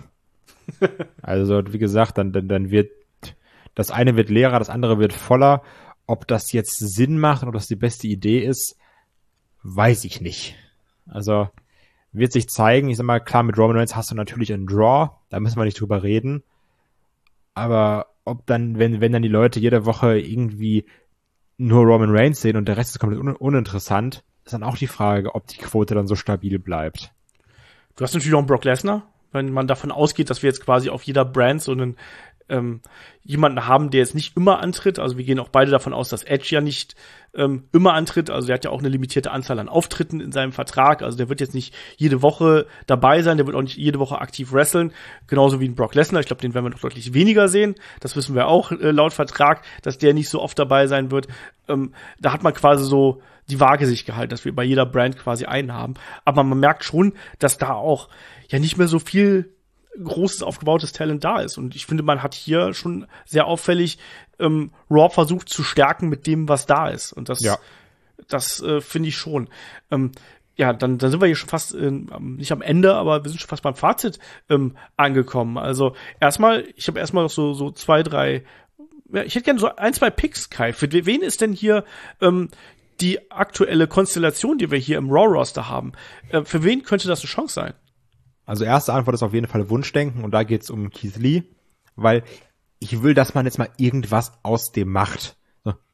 Also wie gesagt, dann, dann, dann wird das eine wird leerer, das andere wird voller. Ob das jetzt Sinn macht, ob das die beste Idee ist, weiß ich nicht. Also wird sich zeigen. Ich sag mal, klar, mit Roman Reigns hast du natürlich einen Draw, da müssen wir nicht drüber reden. Aber ob dann, wenn, wenn dann die Leute jede Woche irgendwie nur Roman Reigns sehen und der Rest ist komplett un- uninteressant, ist dann auch die Frage, ob die Quote dann so stabil bleibt. Du hast natürlich auch einen Brock Lesnar, wenn man davon ausgeht, dass wir jetzt quasi auf jeder Brand so einen ähm, jemanden haben, der jetzt nicht immer antritt. Also wir gehen auch beide davon aus, dass Edge ja nicht ähm, immer antritt. Also der hat ja auch eine limitierte Anzahl an Auftritten in seinem Vertrag. Also der wird jetzt nicht jede Woche dabei sein. Der wird auch nicht jede Woche aktiv wresteln. Genauso wie ein Brock Lesnar. Ich glaube, den werden wir noch deutlich weniger sehen. Das wissen wir auch äh, laut Vertrag, dass der nicht so oft dabei sein wird. Ähm, da hat man quasi so die Waage sich gehalten, dass wir bei jeder Brand quasi einen haben. Aber man merkt schon, dass da auch ja nicht mehr so viel großes, aufgebautes Talent da ist. Und ich finde, man hat hier schon sehr auffällig ähm, Raw versucht zu stärken mit dem, was da ist. Und das, ja. das äh, finde ich schon. Ähm, ja, dann, dann sind wir hier schon fast, äh, nicht am Ende, aber wir sind schon fast beim Fazit ähm, angekommen. Also erstmal, ich habe erstmal noch so, so zwei, drei, ja, ich hätte gerne so ein, zwei Picks, Kai. Für wen ist denn hier ähm, die aktuelle Konstellation, die wir hier im Raw-Roster haben? Äh, für wen könnte das eine Chance sein? Also erste Antwort ist auf jeden Fall Wunschdenken und da geht's um Keith Lee, weil ich will, dass man jetzt mal irgendwas aus dem macht. So,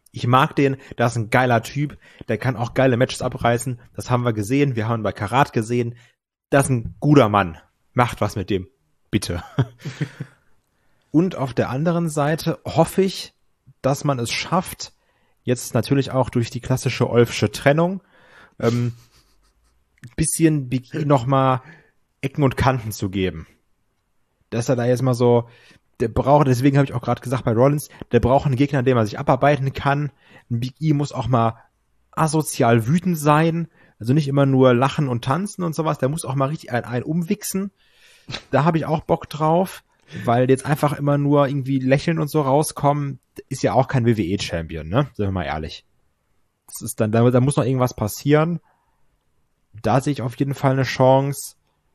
Ich mag den, das ist ein geiler Typ, der kann auch geile Matches abreißen, das haben wir gesehen, wir haben ihn bei Karat gesehen, das ist ein guter Mann, macht was mit dem, bitte. Und auf der anderen Seite hoffe ich, dass man es schafft, jetzt natürlich auch durch die klassische Olfsche Trennung, ähm, bisschen Big E nochmal Ecken und Kanten zu geben. Dass er da jetzt mal so, der braucht, deswegen habe ich auch gerade gesagt bei Rollins, der braucht einen Gegner, an dem er sich abarbeiten kann. Ein Big E muss auch mal asozial wütend sein, also nicht immer nur lachen und tanzen und sowas, der muss auch mal richtig einen, einen umwichsen. Da habe ich auch Bock drauf, weil jetzt einfach immer nur irgendwie lächeln und so rauskommen, ist ja auch kein W W E-Champion, ne? Sind wir mal ehrlich. Das ist dann, da, da muss noch irgendwas passieren. Da sehe ich auf jeden Fall eine Chance.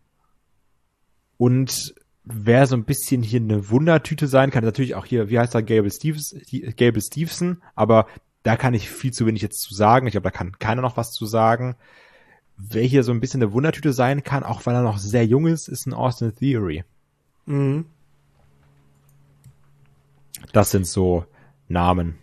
Und wer so ein bisschen hier eine Wundertüte sein kann, natürlich auch hier, wie heißt er, Gable Stevens, Gable Stevenson, aber da kann ich viel zu wenig jetzt zu sagen. Ich glaube, da kann keiner noch was zu sagen. Wer hier so ein bisschen eine Wundertüte sein kann, auch weil er noch sehr jung ist, ist ein Austin Theory. Mhm. Das sind so Namen.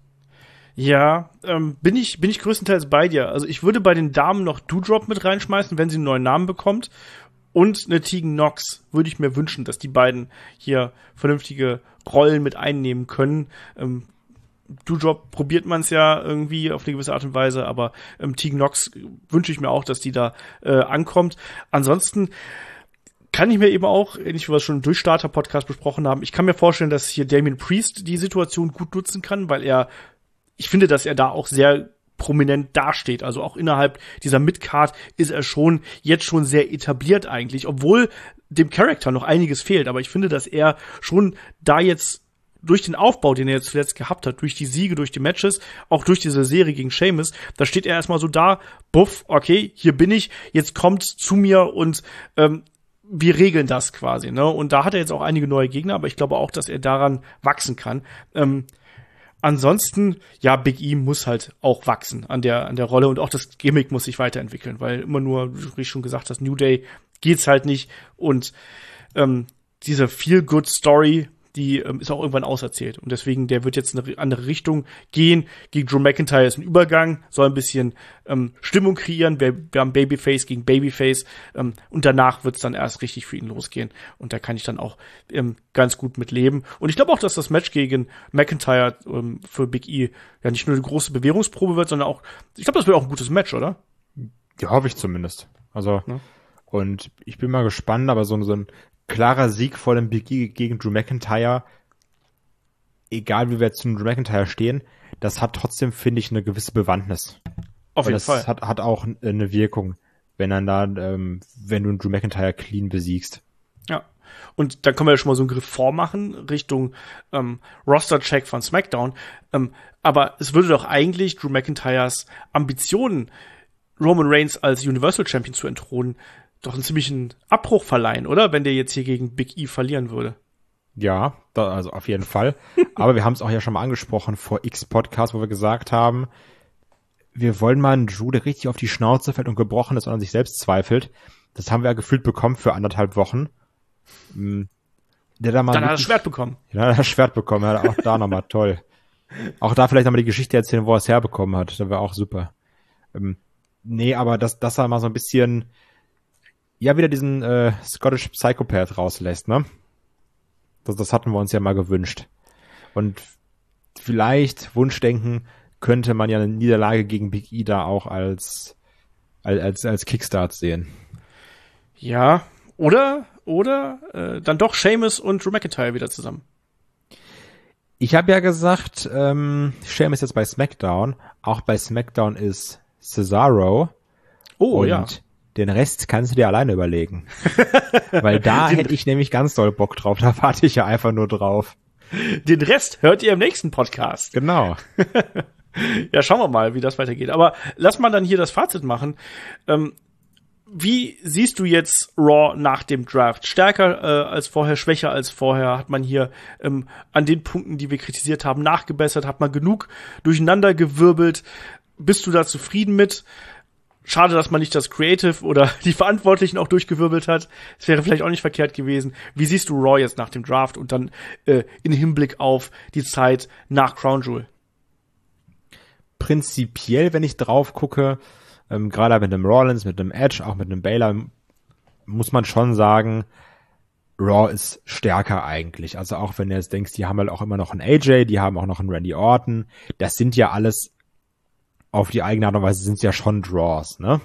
Ja, ähm, bin ich bin ich größtenteils bei dir. Also ich würde bei den Damen noch Doudrop mit reinschmeißen, wenn sie einen neuen Namen bekommt. Und eine Tegan Nox würde ich mir wünschen, dass die beiden hier vernünftige Rollen mit einnehmen können. Ähm, Doudrop probiert man es ja irgendwie auf eine gewisse Art und Weise, aber ähm, Tegan Nox wünsche ich mir auch, dass die da äh, ankommt. Ansonsten kann ich mir eben auch, ähnlich wie wir es schon im Durchstarter-Podcast besprochen haben, ich kann mir vorstellen, dass hier Damien Priest die Situation gut nutzen kann, weil er, ich finde, dass er da auch sehr prominent dasteht. Also auch innerhalb dieser Midcard ist er schon jetzt schon sehr etabliert eigentlich, obwohl dem Charakter noch einiges fehlt. Aber ich finde, dass er schon da jetzt durch den Aufbau, den er jetzt zuletzt gehabt hat, durch die Siege, durch die Matches, auch durch diese Serie gegen Sheamus, da steht er erstmal so da, buff, okay, hier bin ich, jetzt kommt zu mir und ähm, wir regeln das quasi, ne? Und da hat er jetzt auch einige neue Gegner, aber ich glaube auch, dass er daran wachsen kann. Ähm, Ansonsten, ja, Big E muss halt auch wachsen an der an der Rolle und auch das Gimmick muss sich weiterentwickeln, weil immer nur, wie ich schon gesagt hast, New Day geht's halt nicht und ähm, diese Feel-Good-Story, die ähm, ist auch irgendwann auserzählt und deswegen, der wird jetzt in eine andere Richtung gehen. Gegen Drew McIntyre ist ein Übergang, soll ein bisschen ähm, Stimmung kreieren. Wir, wir haben Babyface gegen Babyface ähm, und danach wird's dann erst richtig für ihn losgehen und da kann ich dann auch ähm, ganz gut mit leben. Und ich glaube auch, dass das Match gegen McIntyre ähm, für Big E ja nicht nur eine große Bewährungsprobe wird, sondern auch, ich glaube, das wird auch ein gutes Match, oder? Ja, hoffe ich zumindest. Also, ja. Und ich bin mal gespannt, aber so, so ein klarer Sieg vor dem Big E gegen Drew McIntyre, egal wie wir jetzt zu Drew McIntyre stehen, das hat trotzdem, finde ich, eine gewisse Bewandtnis. Auf jeden das Fall. Das hat, hat auch eine Wirkung, wenn dann da, ähm, wenn du einen Drew McIntyre clean besiegst. Ja. Und dann können wir ja schon mal so einen Griff vormachen Richtung ähm, Roster-Check von SmackDown. Ähm, aber es würde doch eigentlich Drew McIntyres Ambitionen, Roman Reigns als Universal Champion zu entthronen, doch einen ziemlichen Abbruch verleihen, oder? Wenn der jetzt hier gegen Big E verlieren würde. Ja, da, also auf jeden Fall. Aber wir haben es auch ja schon mal angesprochen vor X Podcast, wo wir gesagt haben, wir wollen mal einen Drew, der richtig auf die Schnauze fällt und gebrochen ist und an sich selbst zweifelt. Das haben wir ja gefühlt bekommen für anderthalb Wochen. Der da mal Dann hat er wirklich, das Schwert bekommen. Ja, dann hat er das Schwert bekommen. Ja, auch da nochmal toll. Auch da vielleicht nochmal die Geschichte erzählen, wo er es herbekommen hat. Das wäre auch super. Ähm, nee, aber dass, dass er mal so ein bisschen ja wieder diesen äh, Scottish Psychopath rauslässt, ne? Das, das hatten wir uns ja mal gewünscht. Und vielleicht, Wunschdenken, könnte man ja eine Niederlage gegen Big E da auch als als als Kickstart sehen. Ja, oder oder äh, dann doch Sheamus und Drew McIntyre wieder zusammen. Ich habe ja gesagt, ähm, Sheamus jetzt bei SmackDown. Auch bei SmackDown ist Cesaro. Oh, und ja. Den Rest kannst du dir alleine überlegen. Weil da hätte ich nämlich ganz doll Bock drauf. Da warte ich ja einfach nur drauf. Den Rest hört ihr im nächsten Podcast. Genau. Ja, schauen wir mal, wie das weitergeht. Aber lass mal dann hier das Fazit machen. Ähm, wie siehst du jetzt Raw nach dem Draft? Stärker äh, als vorher, schwächer als vorher? Hat man hier ähm, an den Punkten, die wir kritisiert haben, nachgebessert? Hat man genug durcheinander gewirbelt? Bist du da zufrieden mit? Schade, dass man nicht das Creative oder die Verantwortlichen auch durchgewirbelt hat. Das wäre vielleicht auch nicht verkehrt gewesen. Wie siehst du Raw jetzt nach dem Draft und dann äh, in Hinblick auf die Zeit nach Crown Jewel? prinzipiell, wenn ich drauf gucke, ähm, gerade mit einem Rollins, mit einem Edge, auch mit einem Baylor, muss man schon sagen, Raw ist stärker eigentlich. Also auch wenn du jetzt denkst, die haben halt auch immer noch einen A J, die haben auch noch einen Randy Orton. Das sind ja alles, auf die eigene Art und Weise sind es ja schon Draws, ne?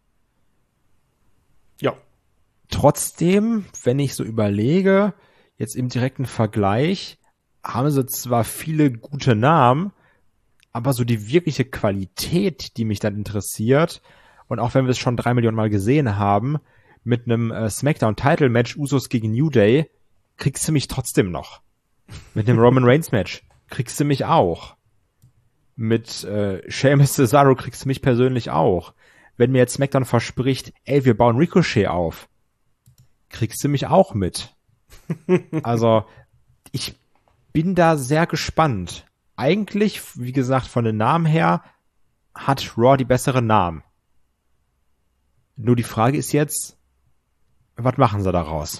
Ja. Trotzdem, wenn ich so überlege, jetzt im direkten Vergleich, haben sie zwar viele gute Namen, aber so die wirkliche Qualität, die mich dann interessiert, und auch wenn wir es schon drei Millionen Mal gesehen haben, mit einem äh, SmackDown-Title-Match Usos gegen New Day, kriegst du mich trotzdem noch. Mit einem Roman Reigns-Match kriegst du mich auch. Mit äh, Sheamus Cesaro kriegst du mich persönlich auch. Wenn mir jetzt SmackDown verspricht, ey, wir bauen Ricochet auf, kriegst du mich auch mit. Also, ich bin da sehr gespannt. Eigentlich, wie gesagt, von den Namen her, hat Raw die besseren Namen. Nur die Frage ist jetzt, was machen sie daraus?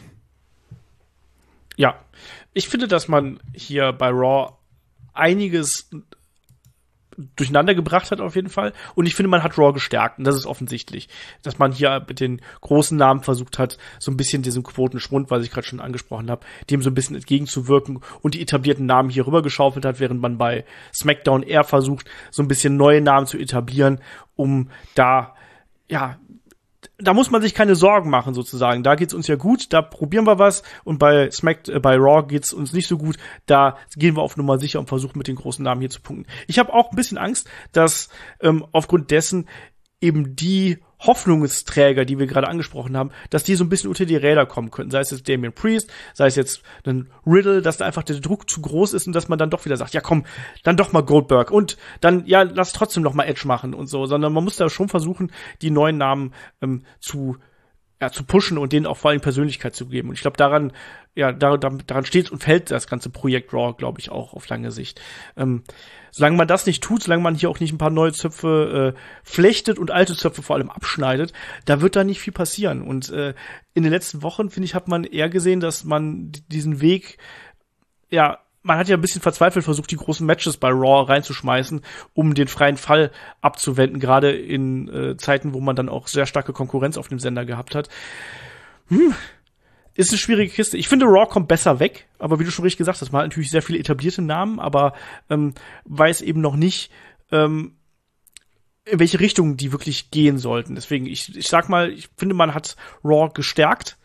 Ja, ich finde, dass man hier bei Raw einiges durcheinander gebracht hat auf jeden Fall. Und ich finde, man hat Raw gestärkt. Und das ist offensichtlich. Dass man hier mit den großen Namen versucht hat, so ein bisschen diesem Quotenschwund, was ich gerade schon angesprochen habe, dem so ein bisschen entgegenzuwirken und die etablierten Namen hier rübergeschaufelt hat, während man bei SmackDown eher versucht, so ein bisschen neue Namen zu etablieren, um da, ja, da muss man sich keine Sorgen machen, sozusagen. Da geht's uns ja gut, da probieren wir was. Und bei Smack, äh, bei Raw geht's uns nicht so gut. Da gehen wir auf Nummer sicher und versuchen mit den großen Namen hier zu punkten. Ich habe auch ein bisschen Angst, dass ähm, aufgrund dessen eben die Hoffnungsträger, die wir gerade angesprochen haben, dass die so ein bisschen unter die Räder kommen könnten. Sei es jetzt Damian Priest, sei es jetzt ein Riddle, dass da einfach der Druck zu groß ist und dass man dann doch wieder sagt, ja komm, dann doch mal Goldberg und dann, ja, lass trotzdem noch mal Edge machen und so. Sondern man muss da schon versuchen, die neuen Namen ähm, zu ja, zu pushen und denen auch vor allem Persönlichkeit zu geben. Und ich glaube, daran, ja, daran, daran steht und fällt das ganze Projekt Raw, glaube ich, auch auf lange Sicht. Ähm, solange man das nicht tut, solange man hier auch nicht ein paar neue Zöpfe äh, flechtet und alte Zöpfe vor allem abschneidet, da wird da nicht viel passieren. Und äh, in den letzten Wochen, finde ich, hat man eher gesehen, dass man diesen Weg, ja, man hat ja ein bisschen verzweifelt versucht, die großen Matches bei Raw reinzuschmeißen, um den freien Fall abzuwenden, gerade in äh, Zeiten, wo man dann auch sehr starke Konkurrenz auf dem Sender gehabt hat. Hm. Ist eine schwierige Kiste. Ich finde, Raw kommt besser weg, aber wie du schon richtig gesagt hast, man hat natürlich sehr viele etablierte Namen, aber ähm, weiß eben noch nicht, ähm, in welche Richtung die wirklich gehen sollten. Deswegen, ich, ich sag mal, ich finde, man hat Raw gestärkt,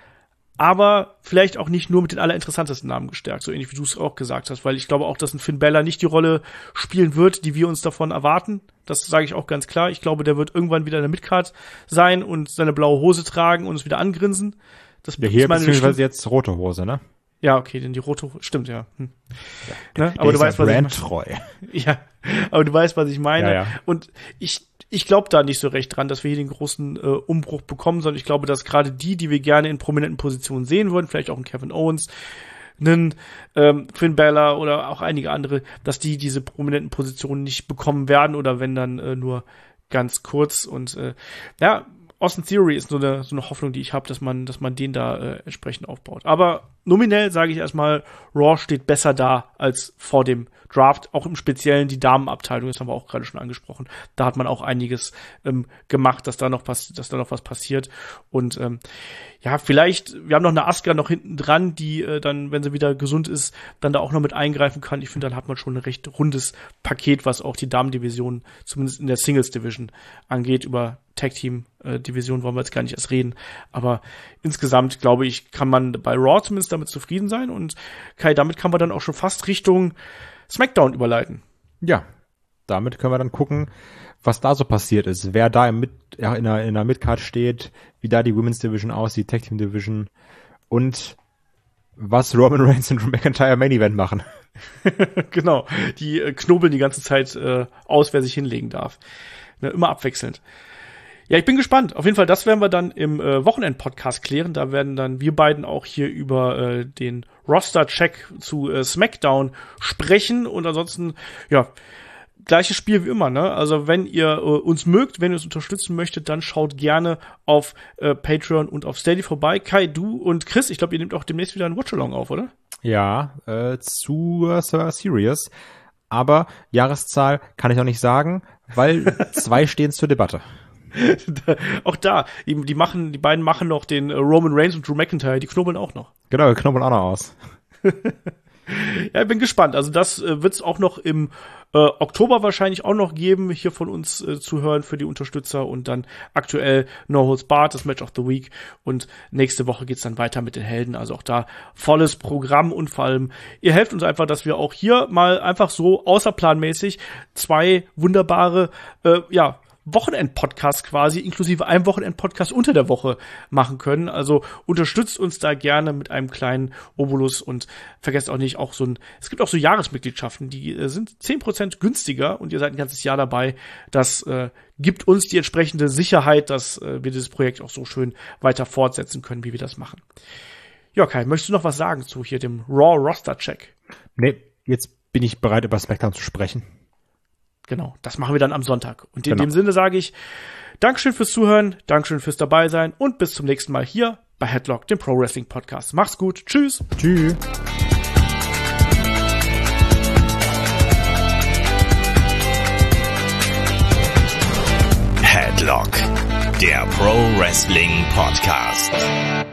aber vielleicht auch nicht nur mit den allerinteressantesten Namen gestärkt, so ähnlich wie du es auch gesagt hast, weil ich glaube auch, dass ein Finn Balor nicht die Rolle spielen wird, die wir uns davon erwarten. Das sage ich auch ganz klar. Ich glaube, der wird irgendwann wieder in der Midcard sein und seine blaue Hose tragen und uns wieder angrinsen. Das ja, hier beziehungsweise jetzt rote Hose, ne? Ja, okay, denn die rote Hose, stimmt, ja. Hm. ja ne? Aber du weißt, was ich meine. Treu. Ja, aber du weißt, was ich meine. Ja, ja. Und ich Ich glaube da nicht so recht dran, dass wir hier den großen äh, Umbruch bekommen, sondern ich glaube, dass gerade die, die wir gerne in prominenten Positionen sehen würden, vielleicht auch einen Kevin Owens, einen ähm, Finn Balor oder auch einige andere, dass die diese prominenten Positionen nicht bekommen werden oder wenn dann äh, nur ganz kurz. Und äh, ja, Austin Theory ist so eine, so eine Hoffnung, die ich habe, dass man, dass man den da äh, entsprechend aufbaut. Aber nominell sage ich erstmal, Raw steht besser da als vor dem Draft, auch im Speziellen die Damenabteilung, das haben wir auch gerade schon angesprochen. Da hat man auch einiges ähm, gemacht, dass da noch pass- dass da noch was passiert. Und ähm, ja, vielleicht, wir haben noch eine Asuka noch hinten dran, die äh, dann, wenn sie wieder gesund ist, dann da auch noch mit eingreifen kann. Ich finde, dann hat man schon ein recht rundes Paket, was auch die Damendivision, zumindest in der Singles-Division angeht. Über Tag-Team-Division wollen wir jetzt gar nicht erst reden. Aber insgesamt, glaube ich, kann man bei Raw zumindest damit zufrieden sein. Und Kai, damit kann man dann auch schon fast Richtung SmackDown überleiten. Ja, damit können wir dann gucken, was da so passiert ist. Wer da im Mit, ja, in der, in der Midcard steht, wie da die Women's Division aussieht, Tag Team Division und was Roman Reigns und Drew McIntyre Main Event machen. Genau, die äh, knobeln die ganze Zeit äh, aus, wer sich hinlegen darf. Ne, immer abwechselnd. Ja, ich bin gespannt. Auf jeden Fall, das werden wir dann im äh, Wochenend-Podcast klären. Da werden dann wir beiden auch hier über äh, den Roster-Check zu äh, SmackDown sprechen. Und ansonsten, ja, gleiches Spiel wie immer, ne? Also wenn ihr äh, uns mögt, wenn ihr uns unterstützen möchtet, dann schaut gerne auf äh, Patreon und auf Steady vorbei. Kai, du und Chris, ich glaube, ihr nehmt auch demnächst wieder ein Watch-Along auf, oder? Ja, äh, zu Survivor Series. aber Jahreszahl kann ich auch nicht sagen, weil zwei stehen zur Debatte. Auch da, die, die machen, die beiden machen noch den Roman Reigns und Drew McIntyre, die knobeln auch noch. Genau, wir knobeln auch noch aus. Ja, ich bin gespannt. Also das äh, wird es auch noch im äh, Oktober wahrscheinlich auch noch geben, hier von uns äh, zu hören für die Unterstützer und dann aktuell No Holds Barred, das Match of the Week und nächste Woche geht's dann weiter mit den Helden. Also auch da volles Programm und vor allem, ihr helft uns einfach, dass wir auch hier mal einfach so außerplanmäßig zwei wunderbare, äh, ja, Wochenend-Podcast quasi, inklusive einem Wochenend-Podcast unter der Woche machen können. Also unterstützt uns da gerne mit einem kleinen Obolus und vergesst auch nicht, auch so ein, es gibt auch so Jahresmitgliedschaften, die äh, sind zehn Prozent günstiger und ihr seid ein ganzes Jahr dabei. Das äh, gibt uns die entsprechende Sicherheit, dass äh, wir dieses Projekt auch so schön weiter fortsetzen können, wie wir das machen. Ja, Kai, möchtest du noch was sagen zu hier dem Raw Roster Check? Nee, jetzt bin ich bereit, über SmackDown zu sprechen. Genau, das machen wir dann am Sonntag. Und in Genau. dem Sinne sage ich, Dankeschön fürs Zuhören, Dankeschön fürs Dabeisein und bis zum nächsten Mal hier bei Headlock, dem Pro Wrestling Podcast. Macht's gut, tschüss. Tschüss. Headlock, der Pro Wrestling Podcast.